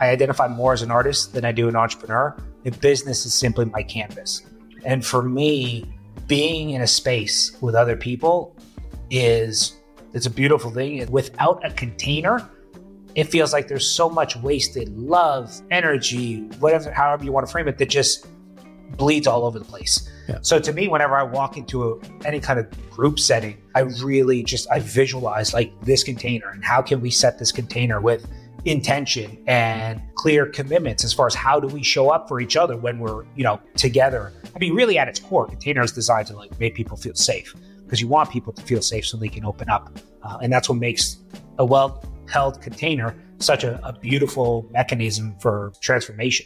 I identify more as an artist than I do an entrepreneur. The business is simply my canvas. And for me, being in a space with other people it's a beautiful thing. Without a container, it feels like there's so much wasted love, energy, whatever, however you want to frame it, that just bleeds all over the place. Yeah. So to me, whenever I walk into any kind of group setting, I really I visualize like this container and how can we set this container with intention and clear commitments as far as how do we show up for each other when we're, together. I mean, really at its core, container is designed to like make people feel safe, because you want people to feel safe so they can open up. And that's what makes a well-held container such a beautiful mechanism for transformation.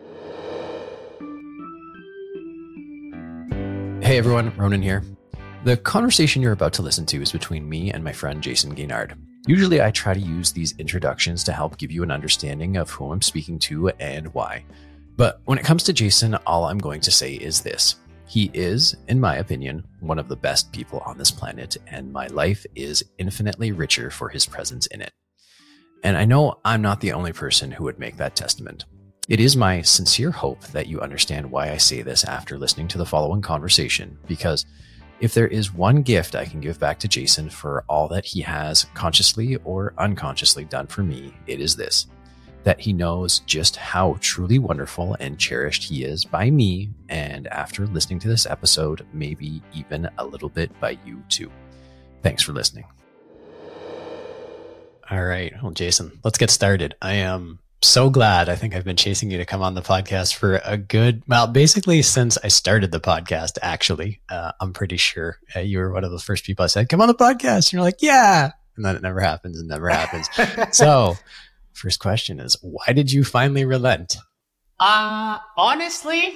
Hey everyone, Ronan here. The conversation you're about to listen to is between me and my friend Jason Gaynard. Usually I try to use these introductions to help give you an understanding of who I'm speaking to and why. But when it comes to Jason, all I'm going to say is this. He is, in my opinion, one of the best people on this planet, and my life is infinitely richer for his presence in it. And I know I'm not the only person who would make that testament. It is my sincere hope that you understand why I say this after listening to the following conversation, because if there is one gift I can give back to Jason for all that he has consciously or unconsciously done for me, it is this, that he knows just how truly wonderful and cherished he is by me, and after listening to this episode, maybe even a little bit by you too. Thanks for listening. All right. Well, Jason, let's get started. I am so glad. I think I've been chasing you to come on the podcast for basically since I started the podcast, actually. I'm pretty sure you were one of the first people I said, come on the podcast. And you're like, yeah. And then it never happens and never happens. So first question is, why did you finally relent? Honestly,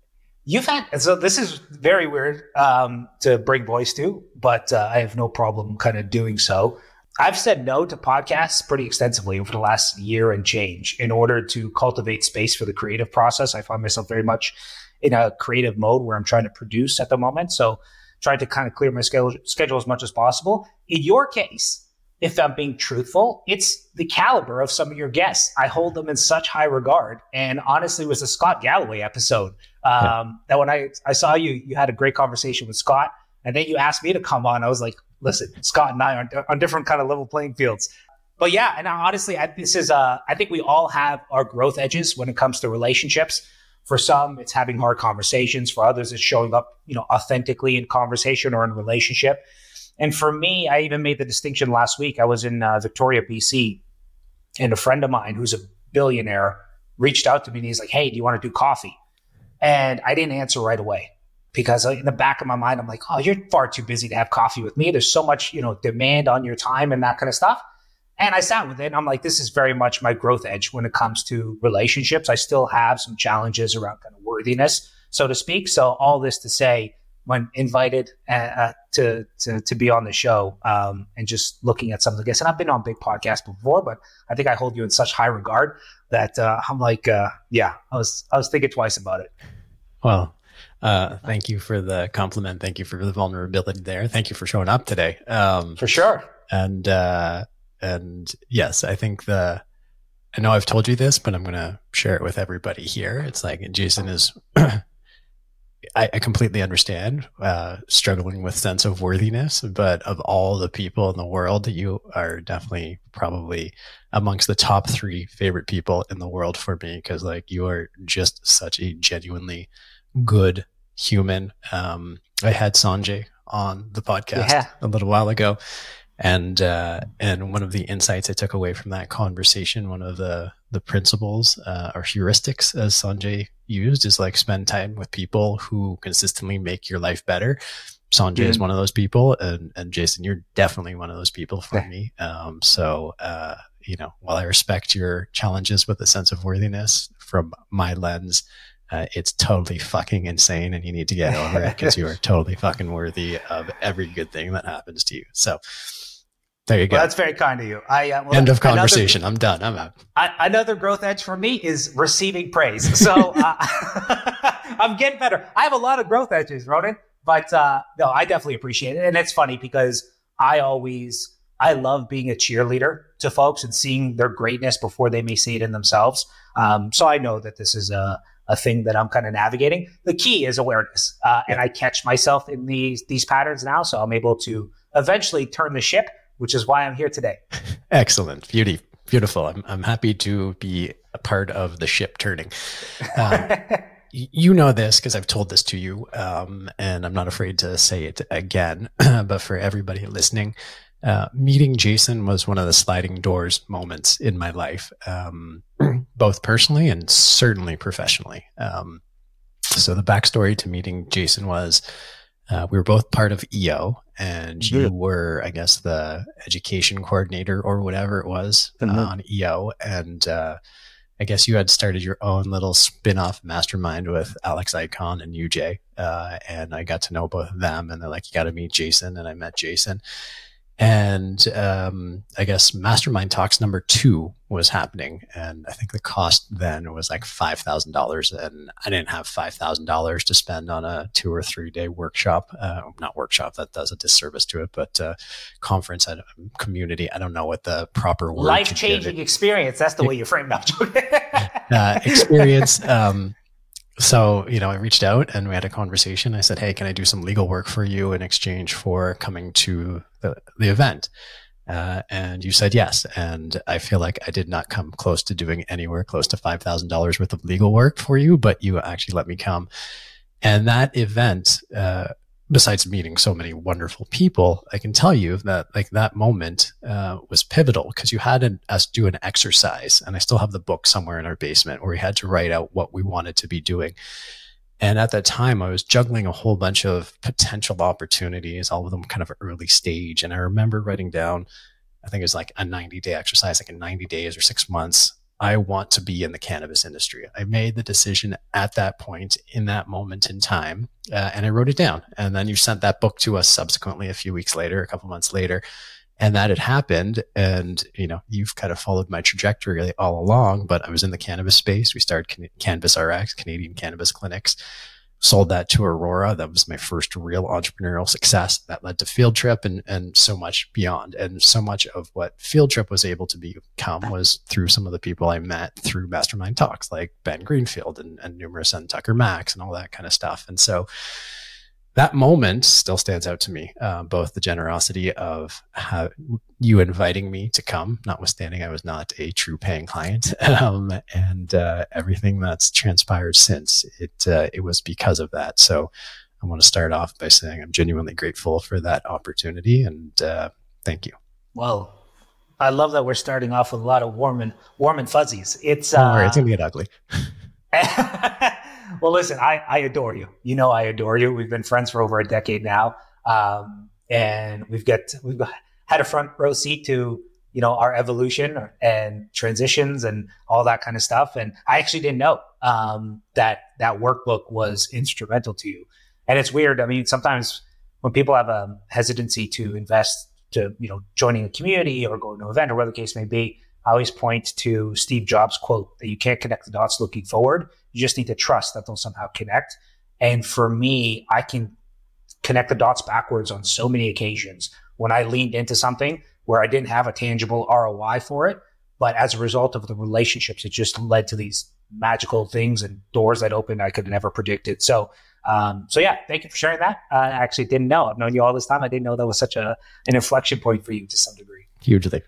so this is very weird to bring voice to, but I have no problem kind of doing so. I've said no to podcasts pretty extensively over the last year and change in order to cultivate space for the creative process. I find myself very much in a creative mode where I'm trying to produce at the moment. So trying to kind of clear my schedule as much as possible. In your case, if I'm being truthful, it's the caliber of some of your guests. I hold them in such high regard. And honestly, it was the Scott Galloway episode that when I saw you had a great conversation with Scott, and then you asked me to come on. I was like, listen, Scott and I are on different kind of level playing fields. But yeah, and honestly, I think we all have our growth edges when it comes to relationships. For some, it's having hard conversations. For others, it's showing up, authentically in conversation or in relationship. And for me, I even made the distinction last week. I was in Victoria, BC, and a friend of mine who's a billionaire reached out to me and he's like, hey, do you want to do coffee? And I didn't answer right away. Because in the back of my mind, I'm like, oh, you're far too busy to have coffee with me. There's so much, demand on your time and that kind of stuff. And I sat with it and I'm like, this is very much my growth edge when it comes to relationships. I still have some challenges around kind of worthiness, so to speak. So all this to say, when invited to be on the show and just looking at some of the guests, and I've been on big podcasts before, but I think I hold you in such high regard that I'm like, I was thinking twice about it. Well, thank you for the compliment. Thank you for the vulnerability there. Thank you for showing up today. For sure. And yes, I think I know I've told you this, but I'm going to share it with everybody here. It's like, Jason is, I completely understand, struggling with sense of worthiness, but of all the people in the world, you are definitely probably amongst the top 3 favorite people in the world for me. 'Cause like, you are just such a genuinely good human. I had Sanjay on the podcast a little while ago, and one of the insights I took away from that conversation, one of the principles or heuristics as Sanjay used, is like, spend time with people who consistently make your life better. Sanjay is one of those people, and Jason, you're definitely one of those people for me. So while I respect your challenges with a sense of worthiness, from my lens, it's totally fucking insane, and you need to get over it because you are totally fucking worthy of every good thing that happens to you. So there you go. Well, that's very kind of you. End of conversation. I'm done. I'm out. Another growth edge for me is receiving praise. So I'm getting better. I have a lot of growth edges, Ronan, but no, I definitely appreciate it. And it's funny because I always I love being a cheerleader to folks and seeing their greatness before they may see it in themselves. So I know that this is a thing that I'm kind of navigating. The key is awareness. And I catch myself in these patterns now. So I'm able to eventually turn the ship, which is why I'm here today. Excellent. Beautiful. I'm happy to be a part of the ship turning. You know this because I've told this to you, and I'm not afraid to say it again. But for everybody listening, meeting Jason was one of the sliding doors moments in my life, both personally and certainly professionally. So the backstory to meeting Jason was we were both part of EO, and you were, I guess, the education coordinator or whatever it was on EO. And I guess you had started your own little spin-off mastermind with Alex Icon and UJ. And I got to know both of them, and they're like, you got to meet Jason. And I met Jason. And I guess Mastermind Talks number 2 was happening. And I think the cost then was like $5,000. And I didn't have $5,000 to spend on a 2 or 3 day workshop. Not workshop, that does a disservice to it, but conference at a community. I don't know what the proper word. Life-changing experience. That's the way you framed up. Experience. So, I reached out and we had a conversation. I said, hey, can I do some legal work for you in exchange for coming to the event? And you said yes. And I feel like I did not come close to doing anywhere close to $5,000 worth of legal work for you, but you actually let me come. And that event, besides meeting so many wonderful people, I can tell you that that moment was pivotal because you had us do an exercise, and I still have the book somewhere in our basement where we had to write out what we wanted to be doing. And at that time, I was juggling a whole bunch of potential opportunities, all of them kind of early stage. And I remember writing down, I think it was like a 90-day exercise, like in 90 days or 6 months, I want to be in the cannabis industry. I made the decision at that point in that moment in time, and I wrote it down. And then you sent that book to us subsequently a few weeks later, a couple months later, and that had happened. And, you've kind of followed my trajectory all along, but I was in the cannabis space. We started Cannabis RX, Canadian Cannabis Clinics. Sold that to Aurora. That was my first real entrepreneurial success. That led to Field Trip and so much beyond. And so much of what Field Trip was able to become was through some of the people I met through Mastermind Talks, like Ben Greenfield and numerous and Tucker Max and all that kind of stuff. And so that moment still stands out to me, both the generosity of you inviting me to come, notwithstanding I was not a true paying client, and everything that's transpired since. It was because of that. So I want to start off by saying I'm genuinely grateful for that opportunity, and thank you. Well, I love that we're starting off with a lot of warm and fuzzies. It's don't worry, it's gonna get ugly. Well, listen, I adore you. I adore you. We've been friends for over a decade now. And we've had a front row seat to, our evolution and transitions and all that kind of stuff. And I actually didn't know, that workbook was instrumental to you. And it's weird. I mean, sometimes when people have a hesitancy to invest to, joining a community or going to an event or whatever the case may be, I always point to Steve Jobs' quote that you can't connect the dots looking forward. You just need to trust that they'll somehow connect. And for me, I can connect the dots backwards on so many occasions when I leaned into something where I didn't have a tangible ROI for it. But as a result of the relationships, it just led to these magical things and doors that opened I could have never predicted. So yeah, thank you for sharing that. I actually didn't know. I've known you all this time. I didn't know that was such an inflection point for you to some degree. Hugely.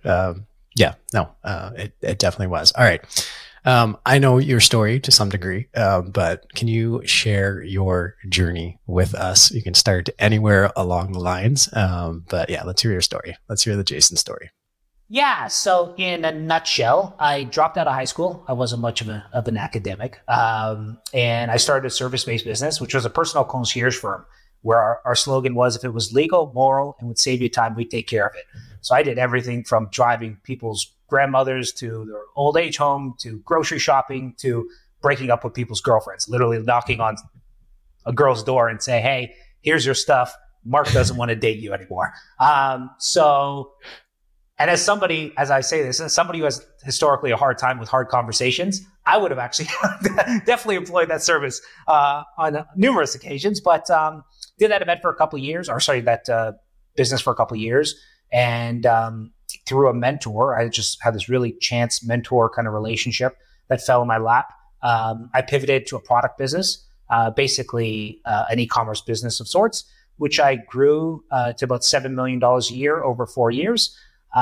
It definitely was. All right. I know your story to some degree, but can you share your journey with us? You can start anywhere along the lines. But yeah, let's hear your story. Let's hear the Jason story. Yeah. So in a nutshell, I dropped out of high school. I wasn't much of an academic. And I started a service-based business, which was a personal concierge firm where our slogan was, if it was legal, moral, and would save you time, we'd take care of it. So I did everything from driving people's grandmothers to their old age home, to grocery shopping, to breaking up with people's girlfriends, literally knocking on a girl's door and say, hey, here's your stuff. Mark doesn't want to date you anymore. And as somebody, as I say this, as somebody who has historically a hard time with hard conversations, I would have actually definitely employed that service on numerous occasions, but did that event for a couple of years, that business for a couple of years. And through a mentor, I just had this really chance mentor kind of relationship that fell in my lap. I pivoted to a product business, basically an e-commerce business of sorts, which I grew to about $7 million a year over 4 years.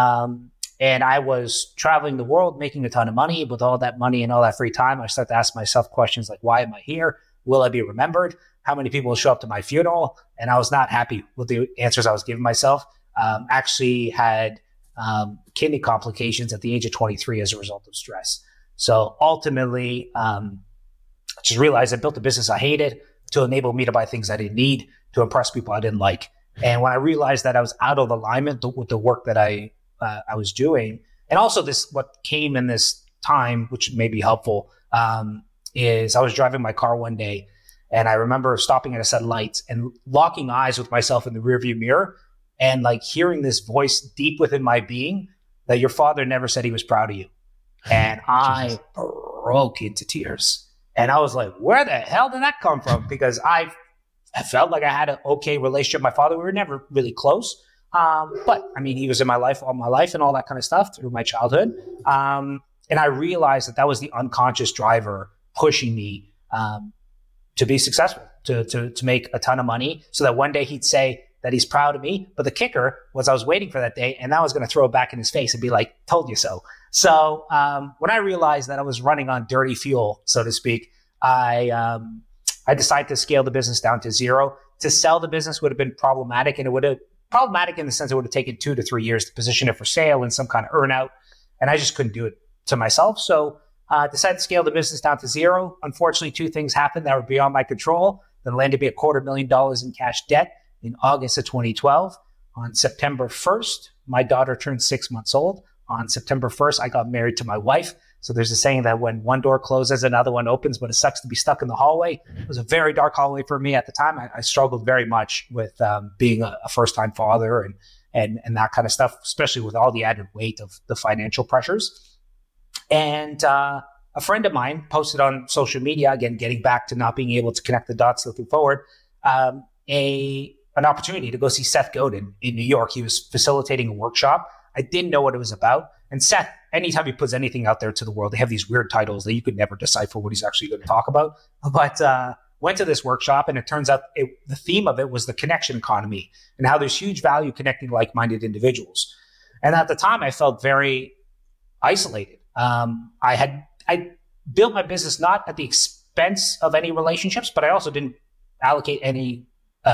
And I was traveling the world, making a ton of money. With all that money and all that free time, I started to ask myself questions like, why am I here? Will I be remembered? How many people will show up to my funeral? And I was not happy with the answers I was giving myself. Actually had kidney complications at the age of 23 as a result of stress. So ultimately, just realized I built a business I hated to enable me to buy things I didn't need, to impress people I didn't like. And when I realized that I was out of alignment with the work that I was doing, and also what came in this time, which may be helpful, is I was driving my car one day, and I remember stopping at a set of lights and locking eyes with myself in the rearview mirror, and like hearing this voice deep within my being that your father never said he was proud of you. And I broke into tears. And I was like, where the hell did that come from? Because I felt like I had an okay relationship with my father. We were never really close. But I mean, he was in my life all my life and all that kind of stuff through my childhood. And I realized that was the unconscious driver pushing me to be successful, to make a ton of money, so that one day he'd say that he's proud of me. But the kicker was I was waiting for that day, and I was going to throw it back in his face and be like, told you so. So when I realized that I was running on dirty fuel, so to speak, I decided to scale the business down to zero. To sell the business would have been problematic, and it would have problematic in the sense it would have taken 2 to 3 years to position it for sale and some kind of earn out. And I just couldn't do it to myself. So I decided to scale the business down to zero. Unfortunately, 2 things happened that were beyond my control. That landed me $250,000 in cash debt in August of 2012. On September 1st, my daughter turned 6 months old. On September 1st, I got married to my wife. So there's a saying that when one door closes, another one opens, but it sucks to be stuck in the hallway. It was a very dark hallway for me at the time. I struggled very much with being a first-time father and that kind of stuff, especially with all the added weight of the financial pressures. And a friend of mine posted on social media, again, getting back to not being able to connect the dots looking forward, an opportunity to go see Seth Godin in New York. He was facilitating a workshop. I didn't know what it was about. And Seth, anytime he puts anything out there to the world, they have these weird titles that you could never decipher what he's actually going to talk about. But went to this workshop, and it turns out the theme of it was the connection economy and how there's huge value connecting like-minded individuals. And at the time, I felt very isolated. I built my business not at the expense of any relationships, but I also didn't allocate any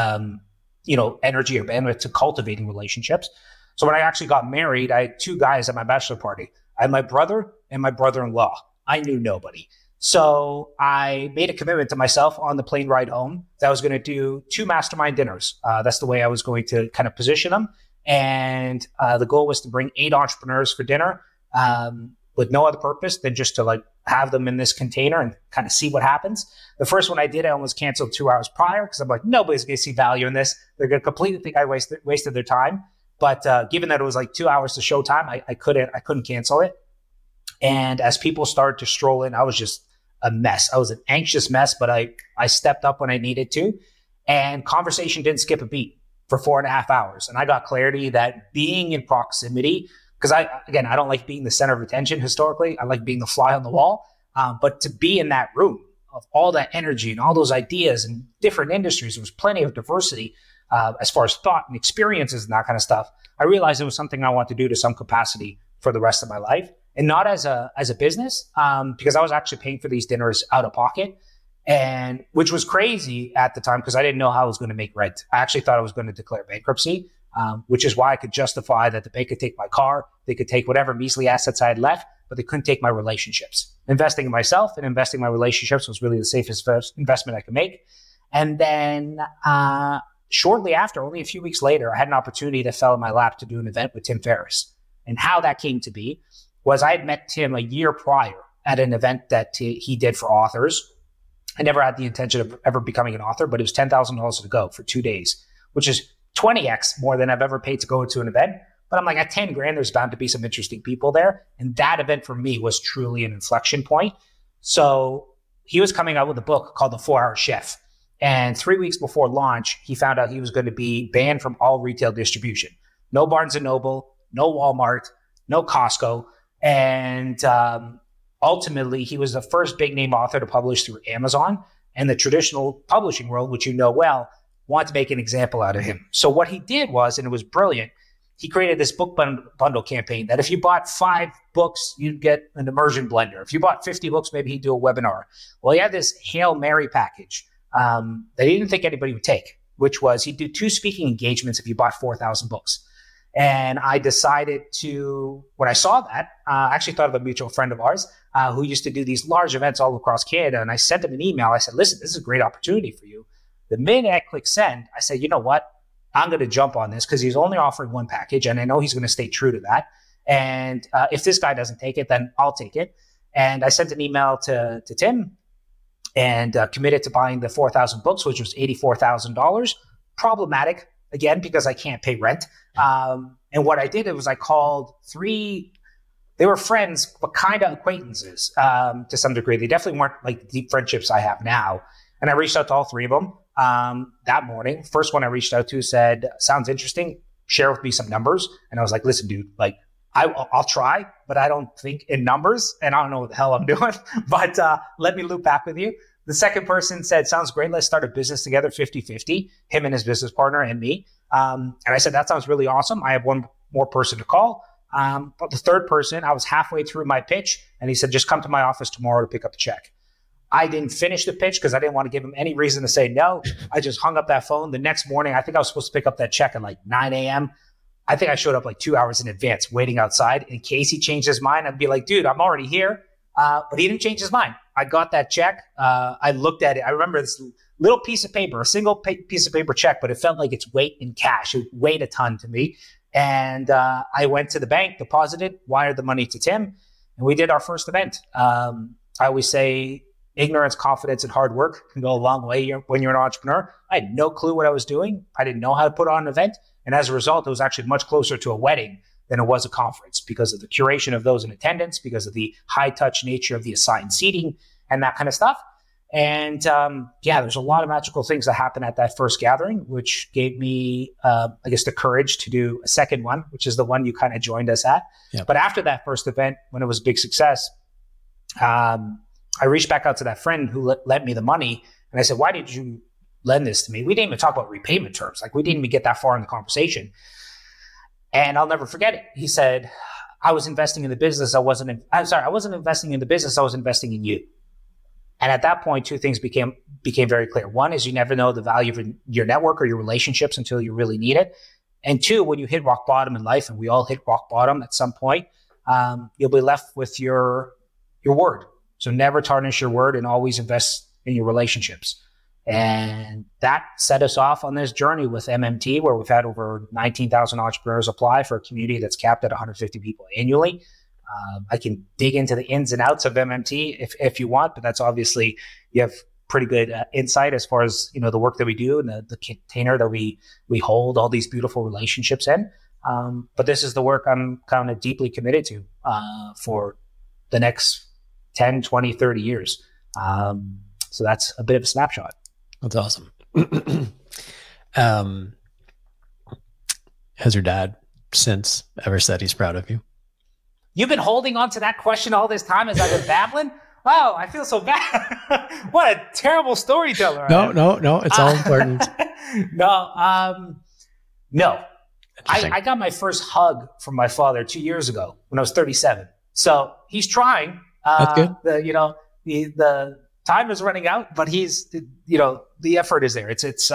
energy or bandwidth to cultivating relationships. So when I actually got married, I had 2 guys at my bachelor party. I had my brother and my brother-in-law. I knew nobody. So I made a commitment to myself on the plane ride home that I was going to do 2 mastermind dinners. That's the way I was going to kind of position them. And the goal was to bring 8 entrepreneurs for dinner with no other purpose than just to like have them in this container and kind of see what happens. The first one I did, I almost canceled 2 hours prior because I'm like, nobody's going to see value in this. They're going to completely think I wasted their time. But given that it was like 2 hours to showtime, I couldn't cancel it. And as people started to stroll in, I was just a mess. I was an anxious mess, but I stepped up when I needed to. And conversation didn't skip a beat for 4.5 hours. And I got clarity that being in proximity, because I don't like being the center of attention historically. I like being the fly on the wall. But to be in that room of all that energy and all those ideas and different industries, there was plenty of diversity. As far as thought and experiences and that kind of stuff, I realized it was something I want to do to some capacity for the rest of my life, and not as a business, because I was actually paying for these dinners out of pocket, and which was crazy at the time because I didn't know how I was going to make rent. I actually thought I was going to declare bankruptcy, which is why I could justify that the bank could take my car, they could take whatever measly assets I had left, but they couldn't take my relationships. Investing in myself and investing in my relationships was really the safest investment I could make. And then shortly after, only a few weeks later, I had an opportunity that fell in my lap to do an event with Tim Ferriss. And how that came to be was I had met Tim a year prior at an event that he did for authors. I never had the intention of ever becoming an author, but it was $10,000 to go for 2 days, which is 20x more than I've ever paid to go to an event. But I'm like, at 10 grand, there's bound to be some interesting people there. And that event for me was truly an inflection point. So he was coming out with a book called The 4-Hour Chef. And 3 weeks before launch, he found out he was going to be banned from all retail distribution, no Barnes & Noble, no Walmart, no Costco. And ultimately, he was the first big name author to publish through Amazon, and the traditional publishing world, which you know well, wanted to make an example out of him. So what he did was, and it was brilliant, he created this book bundle campaign that if you bought 5 books, you'd get an immersion blender. If you bought 50 books, maybe he'd do a webinar. Well, he had this Hail Mary package that he didn't think anybody would take, which was he'd do 2 speaking engagements if you bought 4,000 books. And I decided to, when I saw that, I actually thought of a mutual friend of ours who used to do these large events all across Canada. And I sent him an email. I said, listen, this is a great opportunity for you. The minute I click send, I said, you know what? I'm going to jump on this because he's only offering 1 package. And I know he's going to stay true to that. And if this guy doesn't take it, then I'll take it. And I sent an email to Tim and committed to buying the 4,000 books, which was $84,000. Problematic, again, because I can't pay rent. And what I did was I called 3, they were friends, but kind of acquaintances to some degree. They definitely weren't like the deep friendships I have now. And I reached out to all 3 of them that morning. First one I reached out to said, sounds interesting. Share with me some numbers. And I was like, listen, dude, like I'll try, but I don't think in numbers and I don't know what the hell I'm doing, but let me loop back with you. The second person said, sounds great. Let's start a business together, 50-50, him and his business partner and me. And I said, that sounds really awesome. I have one more person to call. But the third person, I was halfway through my pitch and he said, just come to my office tomorrow to pick up a check. I didn't finish the pitch because I didn't want to give him any reason to say no. I just hung up that phone. The next morning, I think I was supposed to pick up that check at like 9 a.m. I think I showed up like 2 hours in advance waiting outside in case he changed his mind. I'd be like, dude, I'm already here. But he didn't change his mind. I got that check. I looked at it. I remember this little piece of paper, a single piece of paper check, but it felt like its weight in cash. It weighed a ton to me. And I went to the bank, deposited, wired the money to Tim, and we did our first event. I always say ignorance, confidence, and hard work can go a long way when you're an entrepreneur. I had no clue what I was doing. I didn't know how to put on an event. And as a result, it was actually much closer to a wedding than it was a conference because of the curation of those in attendance, because of the high touch nature of the assigned seating and that kind of stuff. And there's a lot of magical things that happened at that first gathering, which gave me, the courage to do a second one, which is the one you kind of joined us at. Yep. But after that first event, when it was a big success, I reached back out to that friend who lent me the money. And I said, why did you lend this to me? We didn't even talk about repayment terms. Like we didn't even get that far in the conversation. And I'll never forget it. He said, I was investing in the business. I wasn't investing in the business. I was investing in you. And at that point, 2 things became very clear. One is you never know the value of your network or your relationships until you really need it. And 2, when you hit rock bottom in life, and we all hit rock bottom at some point, you'll be left with your word. So never tarnish your word and always invest in your relationships. And that set us off on this journey with MMT, where we've had over 19,000 entrepreneurs apply for a community that's capped at 150 people annually. I can dig into the ins and outs of MMT if you want, but that's obviously, you have pretty good insight as far as, the work that we do and the container that we hold all these beautiful relationships in. But this is the work I'm kind of deeply committed to for the next 10, 20, 30 years. So that's a bit of a snapshot. That's awesome. Has your dad since ever said he's proud of you? You've been holding on to that question all this time as I've been babbling? Wow, I feel so bad. What a terrible storyteller. No, it's all important. No. I got my first hug from my father 2 years ago when I was 37. So he's trying. That's good. The time is running out, but he's, the effort is there.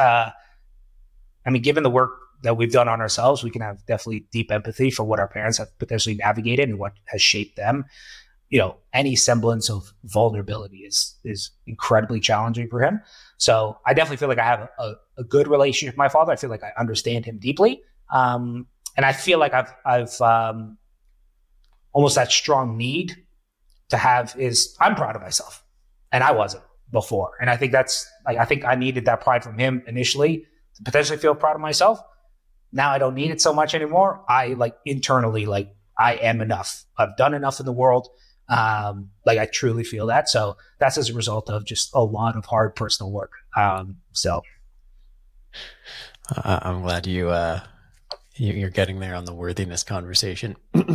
Given the work that we've done on ourselves, we can have definitely deep empathy for what our parents have potentially navigated and what has shaped them. Any semblance of vulnerability is incredibly challenging for him. So I definitely feel like I have a good relationship with my father. I feel like I understand him deeply. And I feel like I've almost that strong need to have I'm proud of myself, and I wasn't before. And I think I think I needed that pride from him initially to potentially feel proud of myself. Now I don't need it so much anymore. I internally, I am enough. I've done enough in the world. I truly feel that. So that's as a result of just a lot of hard personal work. I'm glad you You're getting there on the worthiness conversation.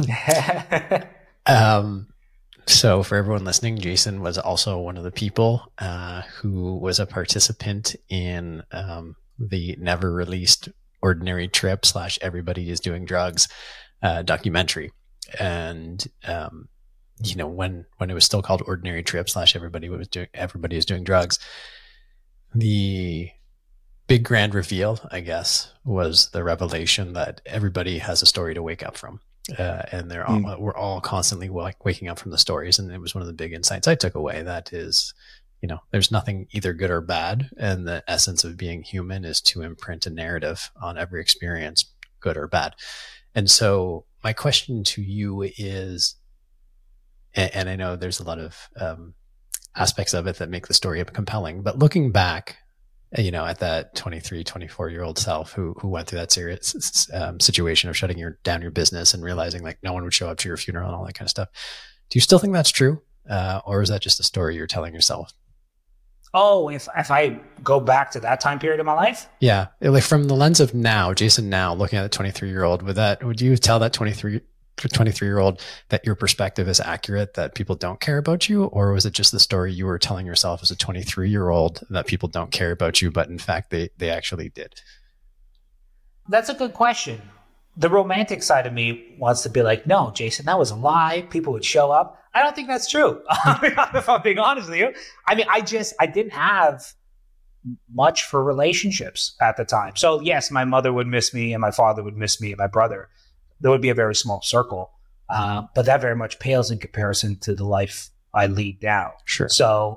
So for everyone listening, Jason was also one of the people who was a participant in the never released Ordinary Trip / Everybody is Doing Drugs documentary. And when it was still called Ordinary Trip / Everybody is Doing Drugs, the big grand reveal, I guess, was the revelation that everybody has a story to wake up from. And we're all constantly waking up from the stories. And it was one of the big insights I took away. That is, there's nothing either good or bad. And the essence of being human is to imprint a narrative on every experience, good or bad. And so my question to you is, and I know there's a lot of aspects of it that make the story compelling, but looking back, at that 23, 24-year-old self who went through that serious situation of shutting down your business and realizing like no one would show up to your funeral and all that kind of stuff. Do you still think that's true? Or is that just a story you're telling yourself? Oh, if I go back to that time period of my life? Yeah. Like from the lens of now, Jason now, looking at the 23-year-old, would you tell that 23-year-old that your perspective is accurate, that people don't care about you? Or was it just the story you were telling yourself as a 23-year-old that people don't care about you, but in fact they actually did? That's a good question. The romantic side of me wants to be like, no, Jason, that was a lie. People would show up. I don't think that's true. If I'm being honest with you. I mean, I didn't have much for relationships at the time. So yes, my mother would miss me and my father would miss me and my brother. There would be a very small circle. But that very much pales in comparison to the life I lead now. Sure. So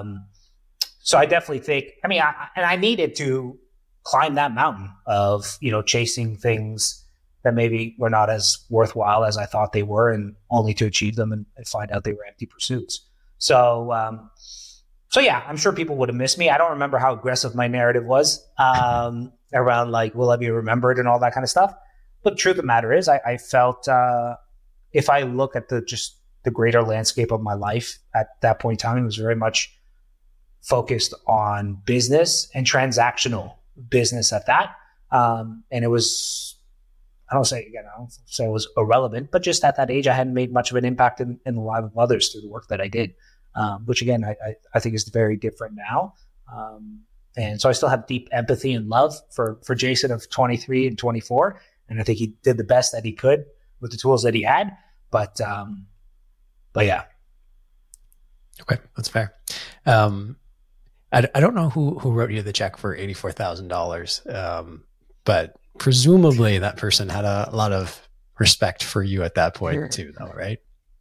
I definitely think, I needed to climb that mountain of, chasing things that maybe were not as worthwhile as I thought they were, and only to achieve them and find out they were empty pursuits. So yeah, I'm sure people would have missed me. I don't remember how aggressive my narrative was around like, will I be remembered and all that kind of stuff. But the truth of the matter is I felt if I look at the greater landscape of my life at that point in time, it was very much focused on business and transactional business at that. And it was, I don't say it was irrelevant, but just at that age, I hadn't made much of an impact in the lives of others through the work that I did, which again, I think is very different now. And so I still have deep empathy and love for Jason of 23 and 24. And I think he did the best that he could with the tools that he had. But yeah. Okay, that's fair. I don't know who wrote you the check for $84,000, but presumably that person had a lot of respect for you at that point too, though, right?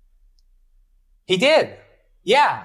He did. Yeah.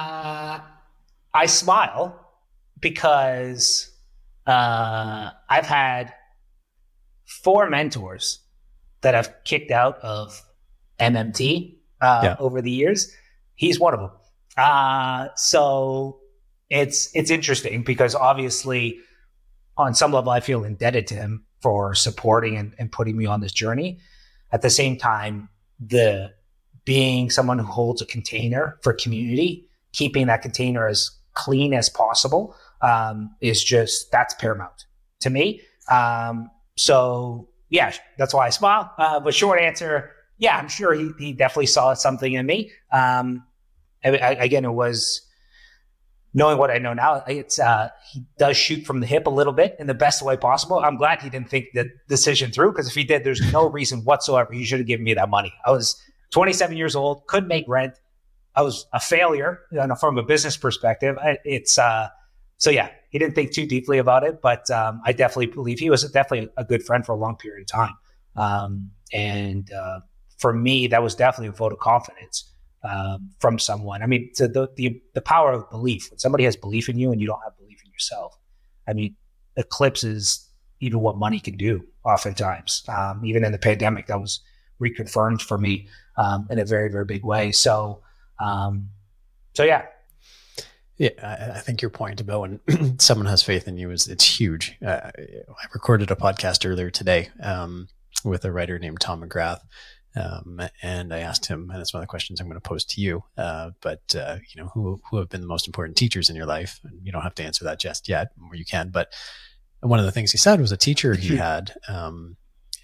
I smile because I've had 4 mentors that I've kicked out of MMT over the years. He's one of them. So it's interesting because obviously on some level I feel indebted to him for supporting and putting me on this journey. At the same time, the being someone who holds a container for community, keeping that container as clean as possible that's paramount to me. So yeah, that's why I smile. But short answer, yeah, I'm sure he definitely saw something in me. Again, it was knowing what I know now. It's he does shoot from the hip a little bit in the best way possible. I'm glad he didn't think the decision through, because if he did, there's no reason whatsoever he should have given me that money. I was 27 years old, couldn't make rent. I was a failure from a business perspective. So yeah, he didn't think too deeply about it, but I definitely believe he was definitely a good friend for a long period of time. And for me, that was definitely a vote of confidence from someone. I mean, to the power of belief. When somebody has belief in you and you don't have belief in yourself, I mean, eclipses even what money can do oftentimes. Even in the pandemic, that was reconfirmed for me in a very, very big way. So yeah. Yeah, I think your point about when someone has faith in you it's huge. I recorded a podcast earlier today with a writer named Tom McGrath, and I asked him, and it's one of the questions I'm going to pose to you. Who have been the most important teachers in your life? And you don't have to answer that just yet, or you can. But one of the things he said was a teacher he had,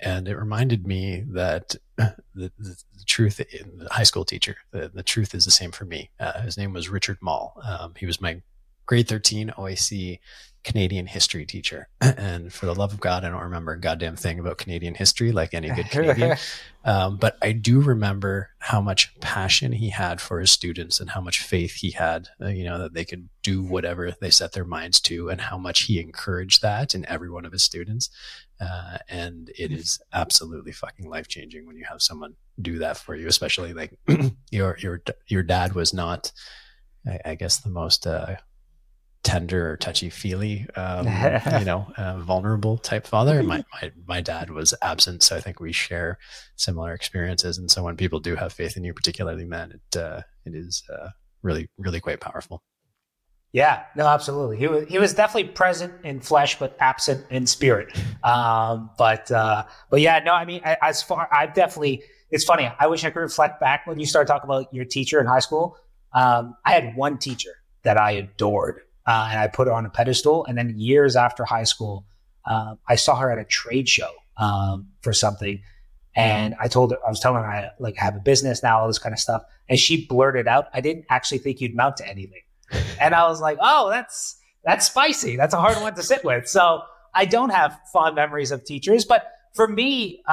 And it reminded me that the truth in the high school teacher, the truth is the same for me. His name was Richard Mall. He was my grade 13 OAC Canadian history teacher. And for the love of God, I don't remember a goddamn thing about Canadian history like any good Canadian. But I do remember how much passion he had for his students and how much faith he had, that they could do whatever they set their minds to, and how much he encouraged that in every one of his students. And it is absolutely fucking life-changing when you have someone do that for you, especially like your dad was not, I guess, the most tender or touchy-feely, vulnerable type father. My dad was absent, so I think we share similar experiences. And so when people do have faith in you, particularly men, it is really, really quite powerful. Yeah, no, absolutely. He was definitely present in flesh, but absent in spirit. But yeah, no, I mean, it's funny. I wish I could reflect back when you started talking about your teacher in high school. I had one teacher that I adored, and I put her on a pedestal. And then years after high school, I saw her at a trade show for something. And I was telling her I have a business now, all this kind of stuff. And she blurted out, "I didn't actually think you'd mount to anything." And I was like, "Oh, that's spicy. That's a hard one to sit with." So I don't have fond memories of teachers, but for me,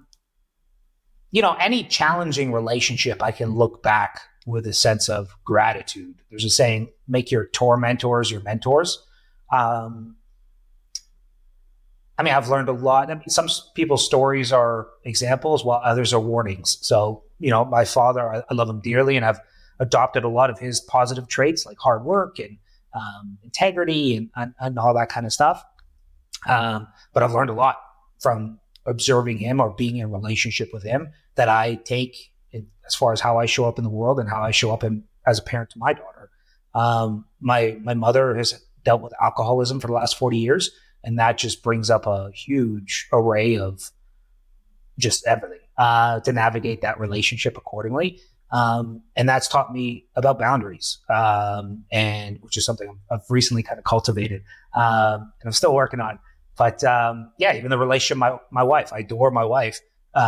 any challenging relationship, I can look back with a sense of gratitude. There's a saying, make your tormentors your mentors. I've learned a lot. Some people's stories are examples, while others are warnings. So, my father, I love him dearly, and I've adopted a lot of his positive traits like hard work and integrity and all that kind of stuff. But I've learned a lot from observing him or being in a relationship with him that I take as far as how I show up in the world and how I show up as a parent to my daughter. My mother has dealt with alcoholism for the last 40 years, and that just brings up a huge array of just everything to navigate that relationship accordingly. And that's taught me about boundaries, and which is something I've recently kind of cultivated, and I'm still working on. But even the relationship, my wife, I adore my wife.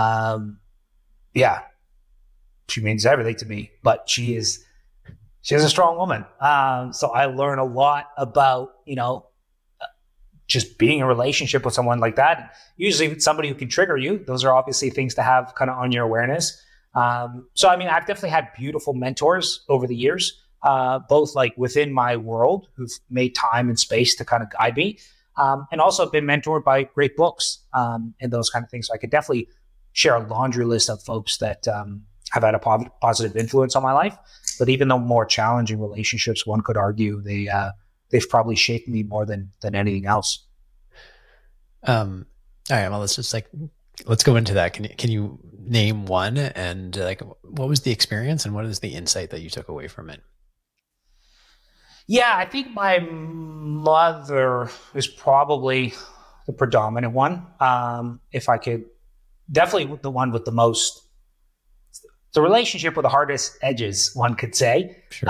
She means everything to me, but she's a strong woman. So I learn a lot about, just being in a relationship with someone like that. Usually with somebody who can trigger you. Those are obviously things to have kind of on your awareness. I've definitely had beautiful mentors over the years, both like within my world who've made time and space to kind of guide me, and also been mentored by great books, and those kind of things. So I could definitely share a laundry list of folks that have had a positive influence on my life. But even though more challenging relationships, one could argue they've probably shaped me more than anything else. All right. Well, let's go into that. Can you name one, and what was the experience and what is the insight that you took away from it? Yeah, I think my mother is probably the predominant one. If I could, definitely the one with the relationship with the hardest edges, one could say. Sure.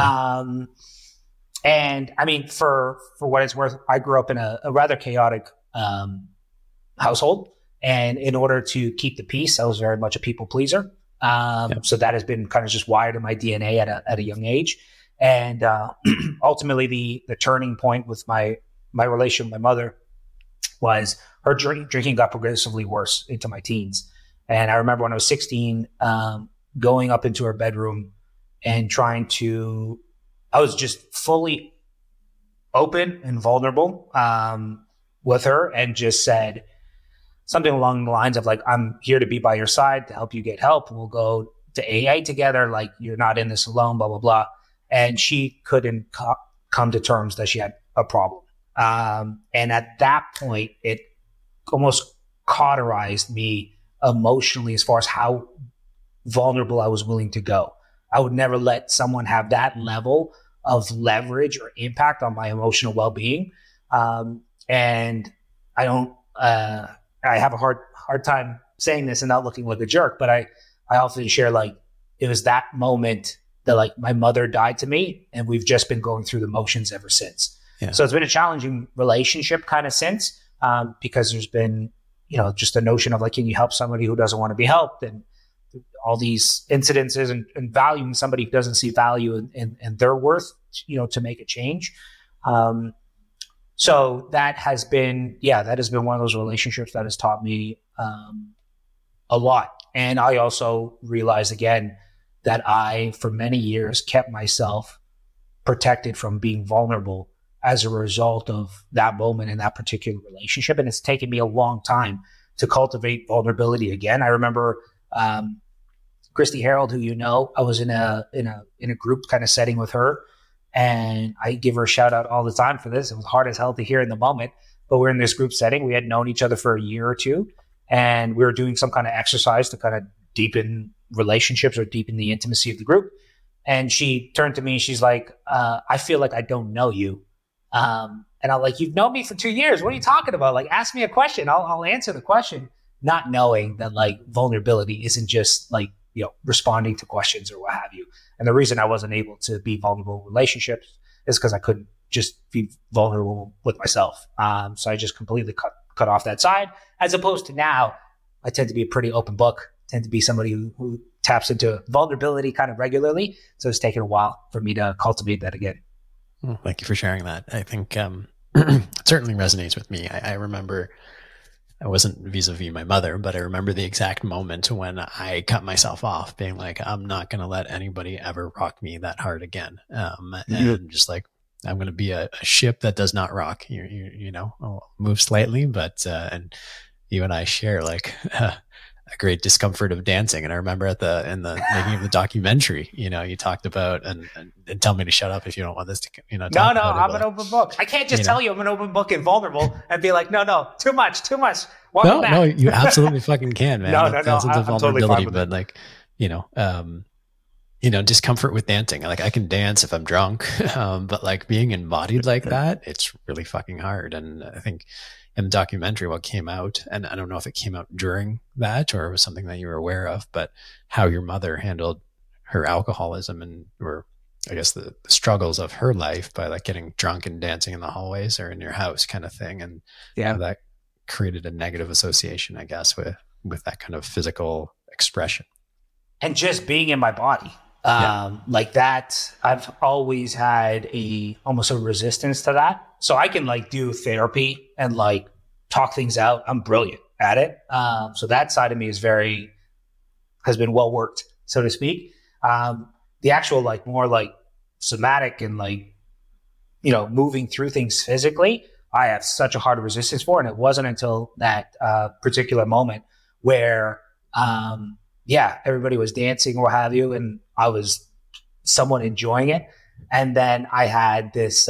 And I mean, for what it's worth, I grew up in a rather chaotic household. And in order to keep the peace, I was very much a people pleaser. So that has been kind of just wired in my DNA at a young age. And ultimately, the turning point with my relation with my mother was her drinking got progressively worse into my teens. And I remember when I was 16, going up into her bedroom and I was just fully open and vulnerable with her, and just said something along the lines of "I'm here to be by your side to help you get help. We'll go to AA together. You're not in this alone, blah, blah, blah." And she couldn't come to terms that she had a problem. And at that point, it almost cauterized me emotionally as far as how vulnerable I was willing to go. I would never let someone have that level of leverage or impact on my emotional well-being. And I don't, I have a hard time saying this and not looking like a jerk, but I often share it was that moment that my mother died to me, and we've just been going through the motions ever since. Yeah. So it's been a challenging relationship kind of since, because there's been, just the notion of like, can you help somebody who doesn't want to be helped, and all these incidences, and valuing somebody who doesn't see value in their worth, to make a change. So that has been one of those relationships that has taught me a lot. And I also realized again that I, for many years, kept myself protected from being vulnerable as a result of that moment in that particular relationship. And it's taken me a long time to cultivate vulnerability again. I remember Christy Harold, who I was in a group kind of setting with her, and I give her a shout out all the time for this. It was hard as hell to hear in the moment, but we're in this group setting. We had known each other for a year or two, and we were doing some kind of exercise to kind of deepen relationships or deepen the intimacy of the group. And she turned to me and she's like, I feel like I don't know you. And I'm like, you've known me for 2 years. What are you talking about? Like, ask me a question. I'll answer the question, not knowing that like vulnerability isn't just like, responding to questions or what have you. And the reason I wasn't able to be vulnerable in relationships is because I couldn't just be vulnerable with myself. So I just completely cut off that side, as opposed to now I tend to be a pretty open book, tend to be somebody who taps into vulnerability kind of regularly. So it's taken a while for me to cultivate that again. Well, thank you for sharing that. I think it certainly resonates with me. I remember, I wasn't vis-a-vis my mother, but I remember the exact moment when I cut myself off, being like, I'm not going to let anybody ever rock me that hard again. And just like, I'm going to be a ship that does not rock. I'll move slightly, but and you and I share like a great discomfort of dancing. And I remember in the making of the documentary, you talked about and tell me to shut up if you don't want this to, No, I'm an open book. I can't just tell you I'm an open book and vulnerable and be like, no, too much. No, you absolutely fucking can, man. No, that's a vulnerability, totally but like, discomfort with dancing. Like I can dance if I'm drunk, but like being embodied like that, it's really fucking hard. And I think in the documentary, what came out, and I don't know if it came out during that or it was something that you were aware of, but how your mother handled her alcoholism or I guess the struggles of her life by like getting drunk and dancing in the hallways or in your house kind of thing. And that created a negative association, I guess, with that kind of physical expression. And just being in my body. Like that, I've always had almost a resistance to that. So I can like do therapy and like talk things out. I'm brilliant at it. So that side of me has been well worked, so to speak. The actual like more like somatic and like, moving through things physically, I have such a hard resistance for. And it wasn't until that particular moment where, everybody was dancing or what have you, and I was somewhat enjoying it. And then I had this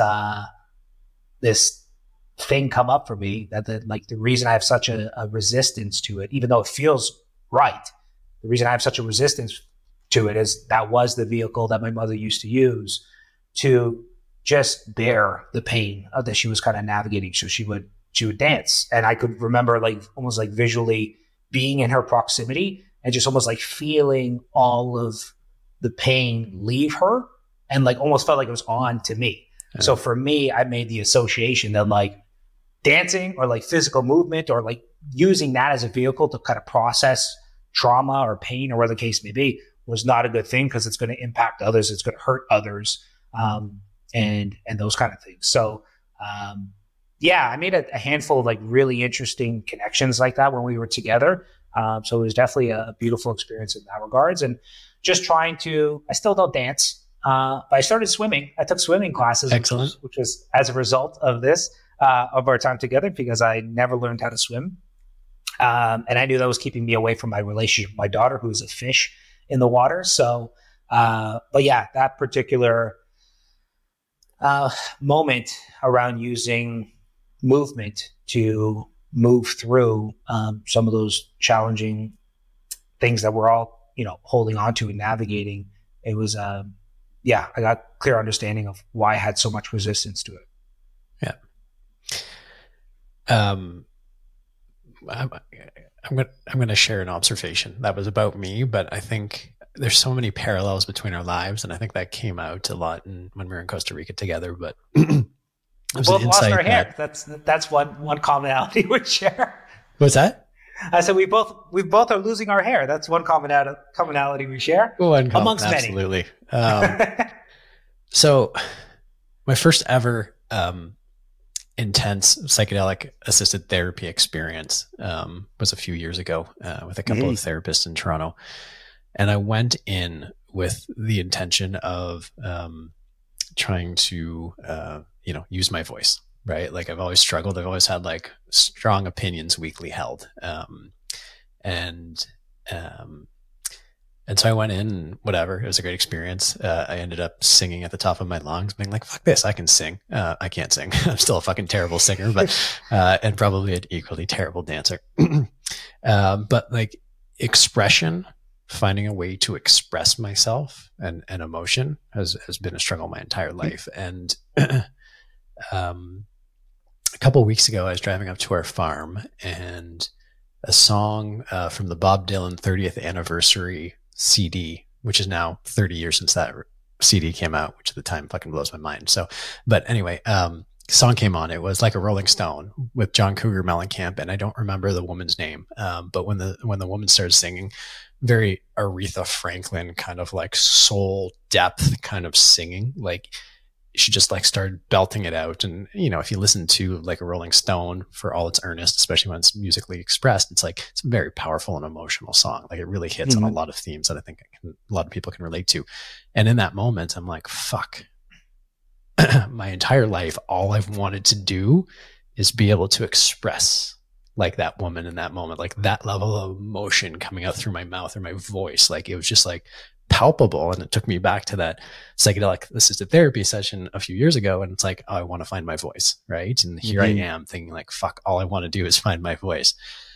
thing come up for me that the reason I have such a resistance to it, even though it feels right, the reason I have such a resistance to it is that was the vehicle that my mother used to use to just bear the pain that she was kind of navigating. So she would dance, and I could remember like almost like visually being in her proximity and just almost like feeling all of the pain leave her, and like almost felt like it was on to me. Yeah. So for me, I made the association that like dancing or like physical movement or like using that as a vehicle to kind of process trauma or pain or whatever the case may be was not a good thing, because it's going to impact others. It's going to hurt others. And those kind of things. So, I made a handful of like really interesting connections like that when we were together. So it was definitely a beautiful experience in that regards. And just I still don't dance, but I started swimming. I took swimming classes, which was as a result of this, of our time together, because I never learned how to swim. And I knew that was keeping me away from my relationship with my daughter, who's a fish in the water. So, that particular moment around using movement to move through some of those challenging things that we're all, holding on to and navigating. It was, I got clear understanding of why I had so much resistance to it. Yeah. I'm going to share an observation that was about me, but I think there's so many parallels between our lives, and I think that came out a lot when we were in Costa Rica together. But we both lost our hair. That's one commonality we share. What's that? I said we both are losing our hair. That's one commonality we share amongst absolutely. many. So my first ever intense psychedelic assisted therapy experience was a few years ago with a couple of therapists in Toronto. And I went in with the intention of trying to, use my voice, right? Like I've always struggled. I've always had like strong opinions weakly held. And so I went in and whatever, it was a great experience. I ended up singing at the top of my lungs, being like, fuck this, I can sing. I can't sing. I'm still a fucking terrible singer, but, and probably an equally terrible dancer. But like expression, finding a way to express myself and emotion has been a struggle my entire life. And, a couple of weeks ago, I was driving up to our farm and a song, from the Bob Dylan 30th anniversary CD, which is now 30 years since that CD came out, which at the time fucking blows my mind. So, but anyway, song came on. It was Like a Rolling Stone with John Cougar Mellencamp, and I don't remember the woman's name. But when the woman started singing, very Aretha Franklin kind of like soul depth kind of singing, like she just like started belting it out. And, if you listen to Like a Rolling Stone for all its earnest, especially when it's musically expressed, it's like, it's a very powerful and emotional song. Like it really hits on a lot of themes that I think a lot of people can relate to. And in that moment, I'm like, fuck, my entire life, all I've wanted to do is be able to express like that woman in that moment, like that level of emotion coming out through my mouth or my voice. Like it was just like palpable. And it took me back to that psychedelic assisted therapy session a few years ago. And it's like, oh, I want to find my voice. Right. And here I am thinking like, fuck, all I want to do is find my voice.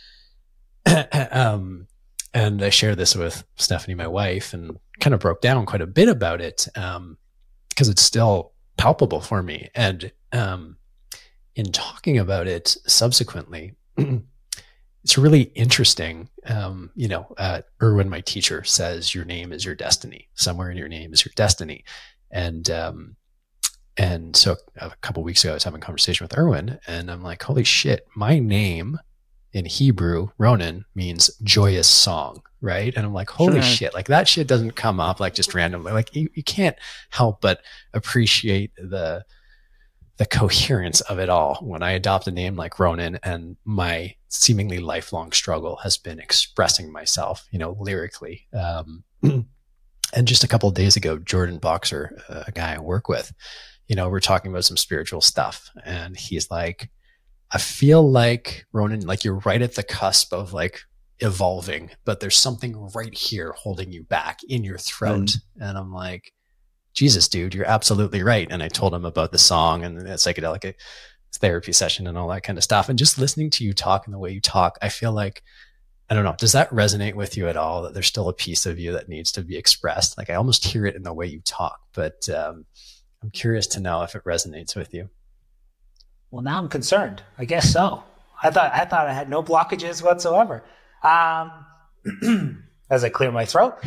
And I shared this with Stephanie, my wife, and kind of broke down quite a bit about it. Because it's still palpable for me. And, in talking about it subsequently, it's really interesting. Erwin, my teacher, says your name is your destiny. Somewhere in your name is your destiny. And so a couple of weeks ago, I was having a conversation with Erwin, and I'm like, holy shit, my name in Hebrew, Ronan, means joyous song, right? And I'm like, holy shit, like that shit doesn't come up like just randomly. Like you can't help but appreciate the coherence of it all when I adopt a name like Ronan, and my seemingly lifelong struggle has been expressing myself, lyrically. And just a couple of days ago, Jordan Boxer, a guy I work with, we're talking about some spiritual stuff, and he's like, I feel like, Ronan, like you're right at the cusp of like evolving, but there's something right here holding you back in your throat. And I'm like, Jesus, dude, you're absolutely right. And I told him about the song and the psychedelic therapy session and all that kind of stuff. And just listening to you talk and the way you talk, I feel like, I don't know, does that resonate with you at all, that there's still a piece of you that needs to be expressed? Like I almost hear it in the way you talk, but I'm curious to know if it resonates with you. Well, now I'm concerned. I guess so. I thought I had no blockages whatsoever. As I clear my throat.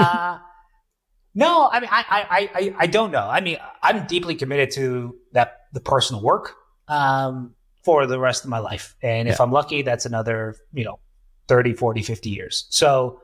No, I mean, I don't know. I mean, I'm deeply committed to the personal work for the rest of my life. And if I'm lucky, that's another, 30, 40, 50 years. So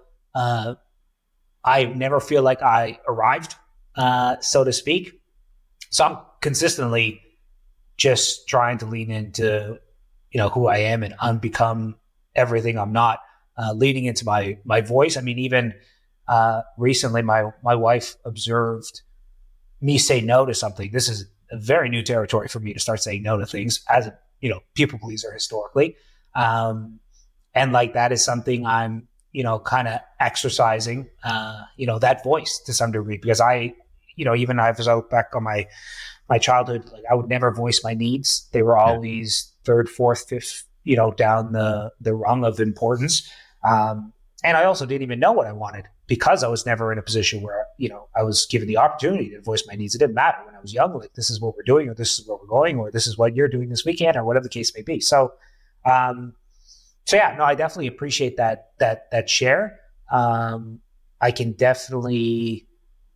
I never feel like I arrived, so to speak. So I'm consistently just trying to lean into, who I am and unbecome everything I'm not, leaning into my voice. I mean, even recently, my wife observed me say no to something. This is a very new territory for me to start saying no to things as a, people pleaser historically. And like that is something I'm, kind of exercising, that voice to some degree, because I, even as I look back on my childhood, like I would never voice my needs. They were always third, fourth, fifth, down the rung of importance. And I also didn't even know what I wanted because I was never in a position where, I was given the opportunity to voice my needs. It didn't matter when I was young, like this is what we're doing, or this is where we're going, or this is what you're doing this weekend, or whatever the case may be. So yeah, no, I definitely appreciate that share. I can definitely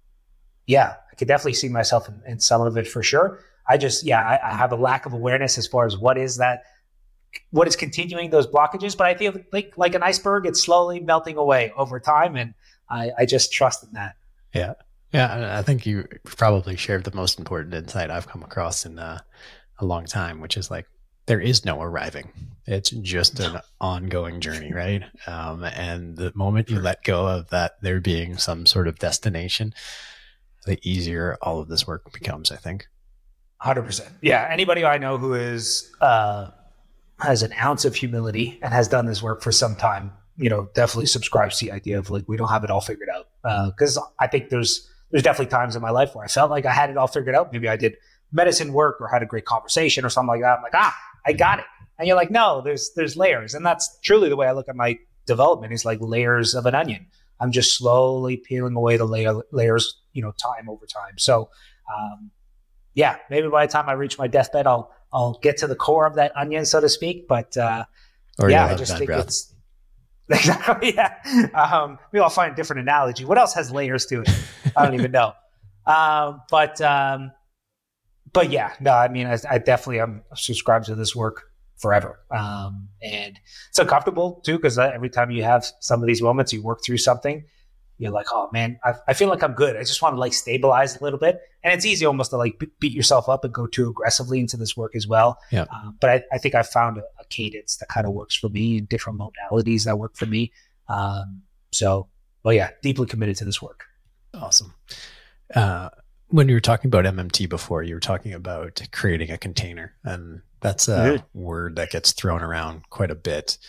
see myself in some of it for sure. I just, I have a lack of awareness as far as what is that what is continuing those blockages. But I feel like an iceberg, it's slowly melting away over time, and I just trust in that. Yeah. Yeah. I think you probably shared the most important insight I've come across in a long time, which is like, there is no arriving. It's just an ongoing journey, right? And the moment you let go of that, there being some sort of destination, the easier all of this work becomes, I think. 100%. Yeah. Anybody I know who is has an ounce of humility and has done this work for some time, definitely subscribes to the idea of like, we don't have it all figured out. Because I think there's definitely times in my life where I felt like I had it all figured out. Maybe I did medicine work or had a great conversation or something like that. I'm like, I got it. And you're like, no, there's layers. And that's truly the way I look at my development, is like layers of an onion. I'm just slowly peeling away the layers, time over time. So, maybe by the time I reach my deathbed, I'll get to the core of that onion, so to speak. But I just think it's exactly, yeah. Maybe I'll find a different analogy. What else has layers to it? I don't even know. But yeah, no, I mean, I definitely am subscribed to this work forever. And it's uncomfortable too, because every time you have some of these moments, you work through something, you're like, oh man, I feel like I'm good. I just want to like stabilize a little bit. And it's easy almost to like beat yourself up and go too aggressively into this work as well. Yeah. But I think I've found a cadence that kind of works for me, and different modalities that work for me. Deeply committed to this work. Awesome. When you were talking about MMT before, you were talking about creating a container, and that's a word that gets thrown around quite a bit,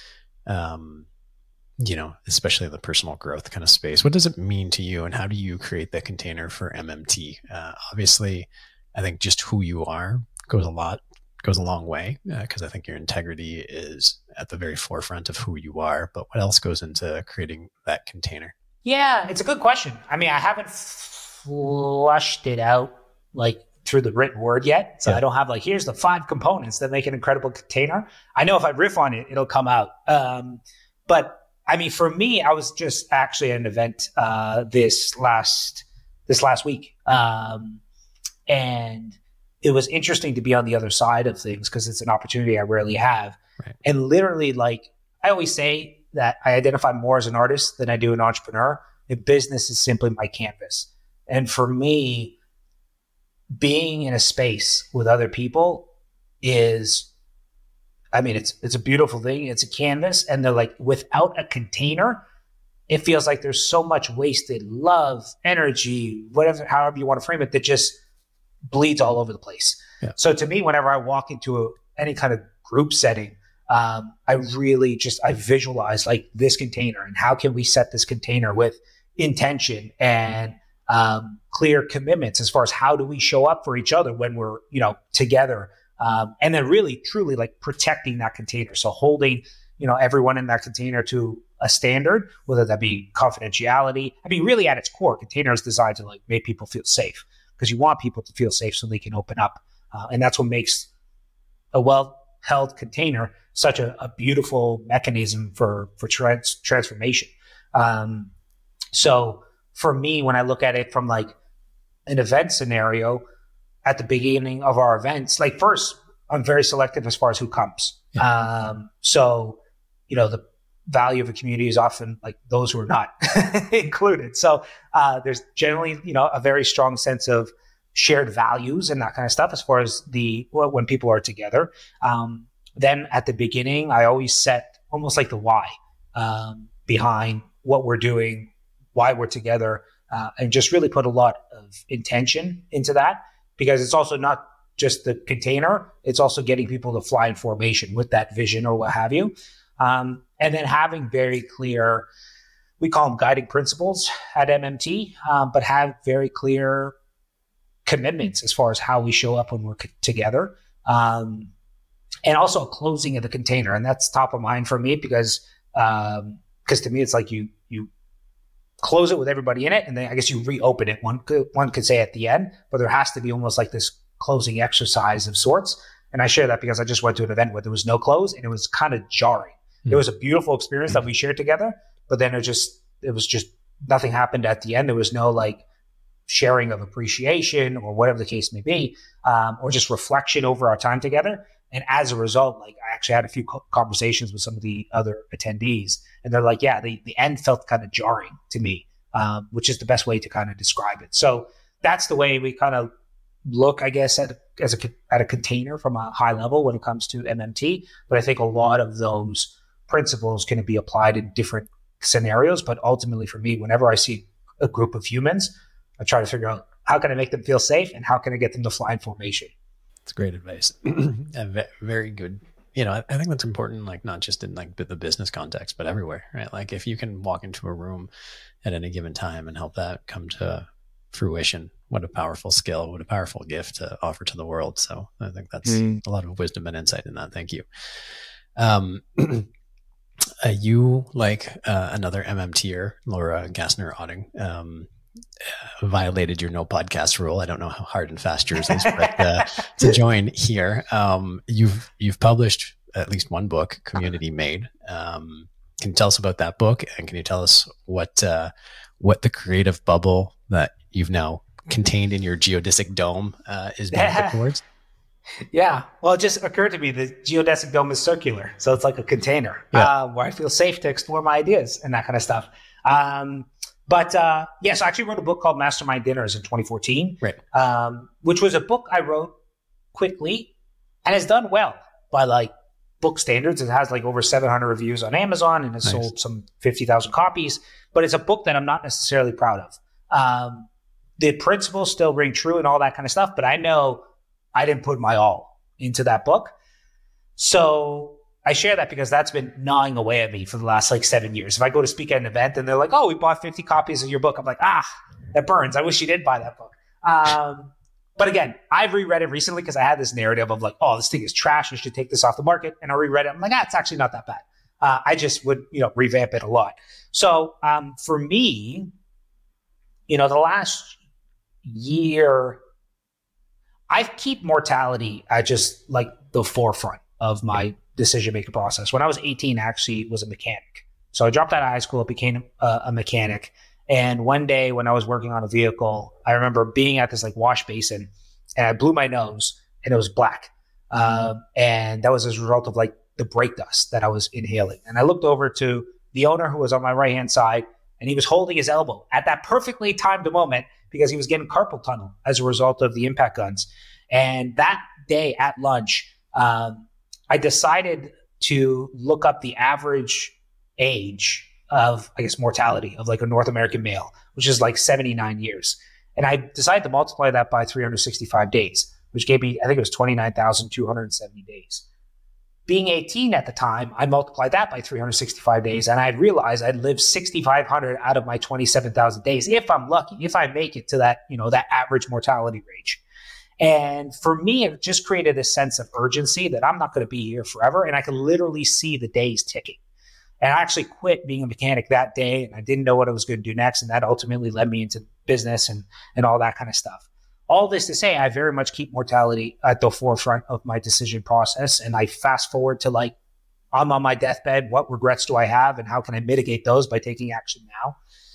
especially in the personal growth kind of space. What does it mean to you, and how do you create that container for MMT? Obviously, I think just who you are goes a long way, because I think your integrity is at the very forefront of who you are. But what else goes into creating that container? Yeah, it's a good question. I mean, I haven't flushed it out like through the written word yet. So I don't have like, here's the 5 components that make an incredible container. I know if I riff on it, it'll come out. But I mean, for me, I was just actually at an event this last week. And it was interesting to be on the other side of things, because it's an opportunity I rarely have. Right. And literally, like I always say that I identify more as an artist than I do an entrepreneur. And business is simply my canvas. And for me, being in a space with other people is, I mean, it's a beautiful thing. It's a canvas. And they're like, without a container, it feels like there's so much wasted love, energy, whatever, however you want to frame it, that just bleeds all over the place. Yeah. So to me, whenever I walk into any kind of group setting, I really I visualize like this container, and how can we set this container with intention and clear commitments as far as how do we show up for each other when we're, together. And then really, truly like protecting that container. So holding, everyone in that container to a standard, whether that be confidentiality. I mean, really at its core, container is designed to like make people feel safe, because you want people to feel safe so they can open up. And that's what makes a well-held container such a beautiful mechanism for transformation. So for me, when I look at it from like an event scenario, at the beginning of our events, like first, I'm very selective as far as who comes. Yeah. The value of a community is often like those who are not included. So there's generally, a very strong sense of shared values and that kind of stuff as far as when people are together. Then at the beginning, I always set almost like the why behind what we're doing, why we're together, and just really put a lot of intention into that, because it's also not just the container, it's also getting people to fly in formation with that vision or what have you. And then having very clear, we call them guiding principles at MMT, but have very clear commitments as far as how we show up when we're together. And also a closing of the container. And that's top of mind for me, because to me, it's like you close it with everybody in it, and then I guess you reopen it. One could say at the end, but there has to be almost like this closing exercise of sorts. And I share that because I just went to an event where there was no close, and it was kind of jarring. It was a beautiful experience that we shared together, but then it was just nothing happened at the end. There was no like sharing of appreciation or whatever the case may be, or just reflection over our time together. And as a result, like I actually had a few conversations with some of the other attendees, and they're like, yeah, the end felt kind of jarring to me, which is the best way to kind of describe it. So that's the way we kind of look, I guess, at a container from a high level when it comes to MMT. But I think a lot of those principles can be applied in different scenarios. But ultimately for me, whenever I see a group of humans, I try to figure out how can I make them feel safe and how can I get them to fly in formation. It's great advice. Very good. I think that's important, like not just in like the business context, but everywhere, right? Like if you can walk into a room at any given time and help that come to fruition, what a powerful skill, what a powerful gift to offer to the world. So I think that's a lot of wisdom and insight in that. Thank you. You, like another MMTer, Laura Gassner-Otting, violated your no podcast rule. I don't know how hard and fast yours is, but to join here, you've published at least one book, Community Made. Can you tell us about that book, and can you tell us what the creative bubble that you've now contained in your geodesic dome is being put towards? Yeah. Well, it just occurred to me the geodesic dome is circular. So it's like a container where I feel safe to explore my ideas and that kind of stuff. So I actually wrote a book called Mastermind Dinners in 2014, right. Which was a book I wrote quickly and has done well by like book standards. It has like over 700 reviews on Amazon and has sold some 50,000 copies, but it's a book that I'm not necessarily proud of. The principles still ring true and all that kind of stuff, but I know I didn't put my all into that book. So I share that because that's been gnawing away at me for the last like 7 years. If I go to speak at an event and they're like, oh, we bought 50 copies of your book, I'm like, that burns. I wish you did buy that book. But again, I've reread it recently because I had this narrative of like, oh, this thing is trash. I should take this off the market. And I reread it. I'm like, it's actually not that bad. I just would, revamp it a lot. So for me, the last year, I keep mortality at just like the forefront of my decision-making process. When I was 18, I actually was a mechanic. So I dropped out of high school, became a mechanic. And one day when I was working on a vehicle, I remember being at this like wash basin and I blew my nose and it was black. And that was as a result of like the brake dust that I was inhaling. And I looked over to the owner who was on my right-hand side and he was holding his elbow at that perfectly timed moment because he was getting carpal tunnel as a result of the impact guns. And that day at lunch, I decided to look up the average age of, I guess, mortality of like a North American male, which is like 79 years. And I decided to multiply that by 365 days, which gave me, I think it was 29,270 days. Being 18 at the time, I multiplied that by 365 days, and I realized I'd lived 6,500 out of my 27,000 days, if I'm lucky, if I make it to that, that average mortality range. And for me, it just created a sense of urgency that I'm not going to be here forever, and I can literally see the days ticking. And I actually quit being a mechanic that day, and I didn't know what I was going to do next, and that ultimately led me into business and all that kind of stuff. All this to say, I very much keep mortality at the forefront of my decision process. And I fast forward to like, I'm on my deathbed. What regrets do I have? And how can I mitigate those by taking action now?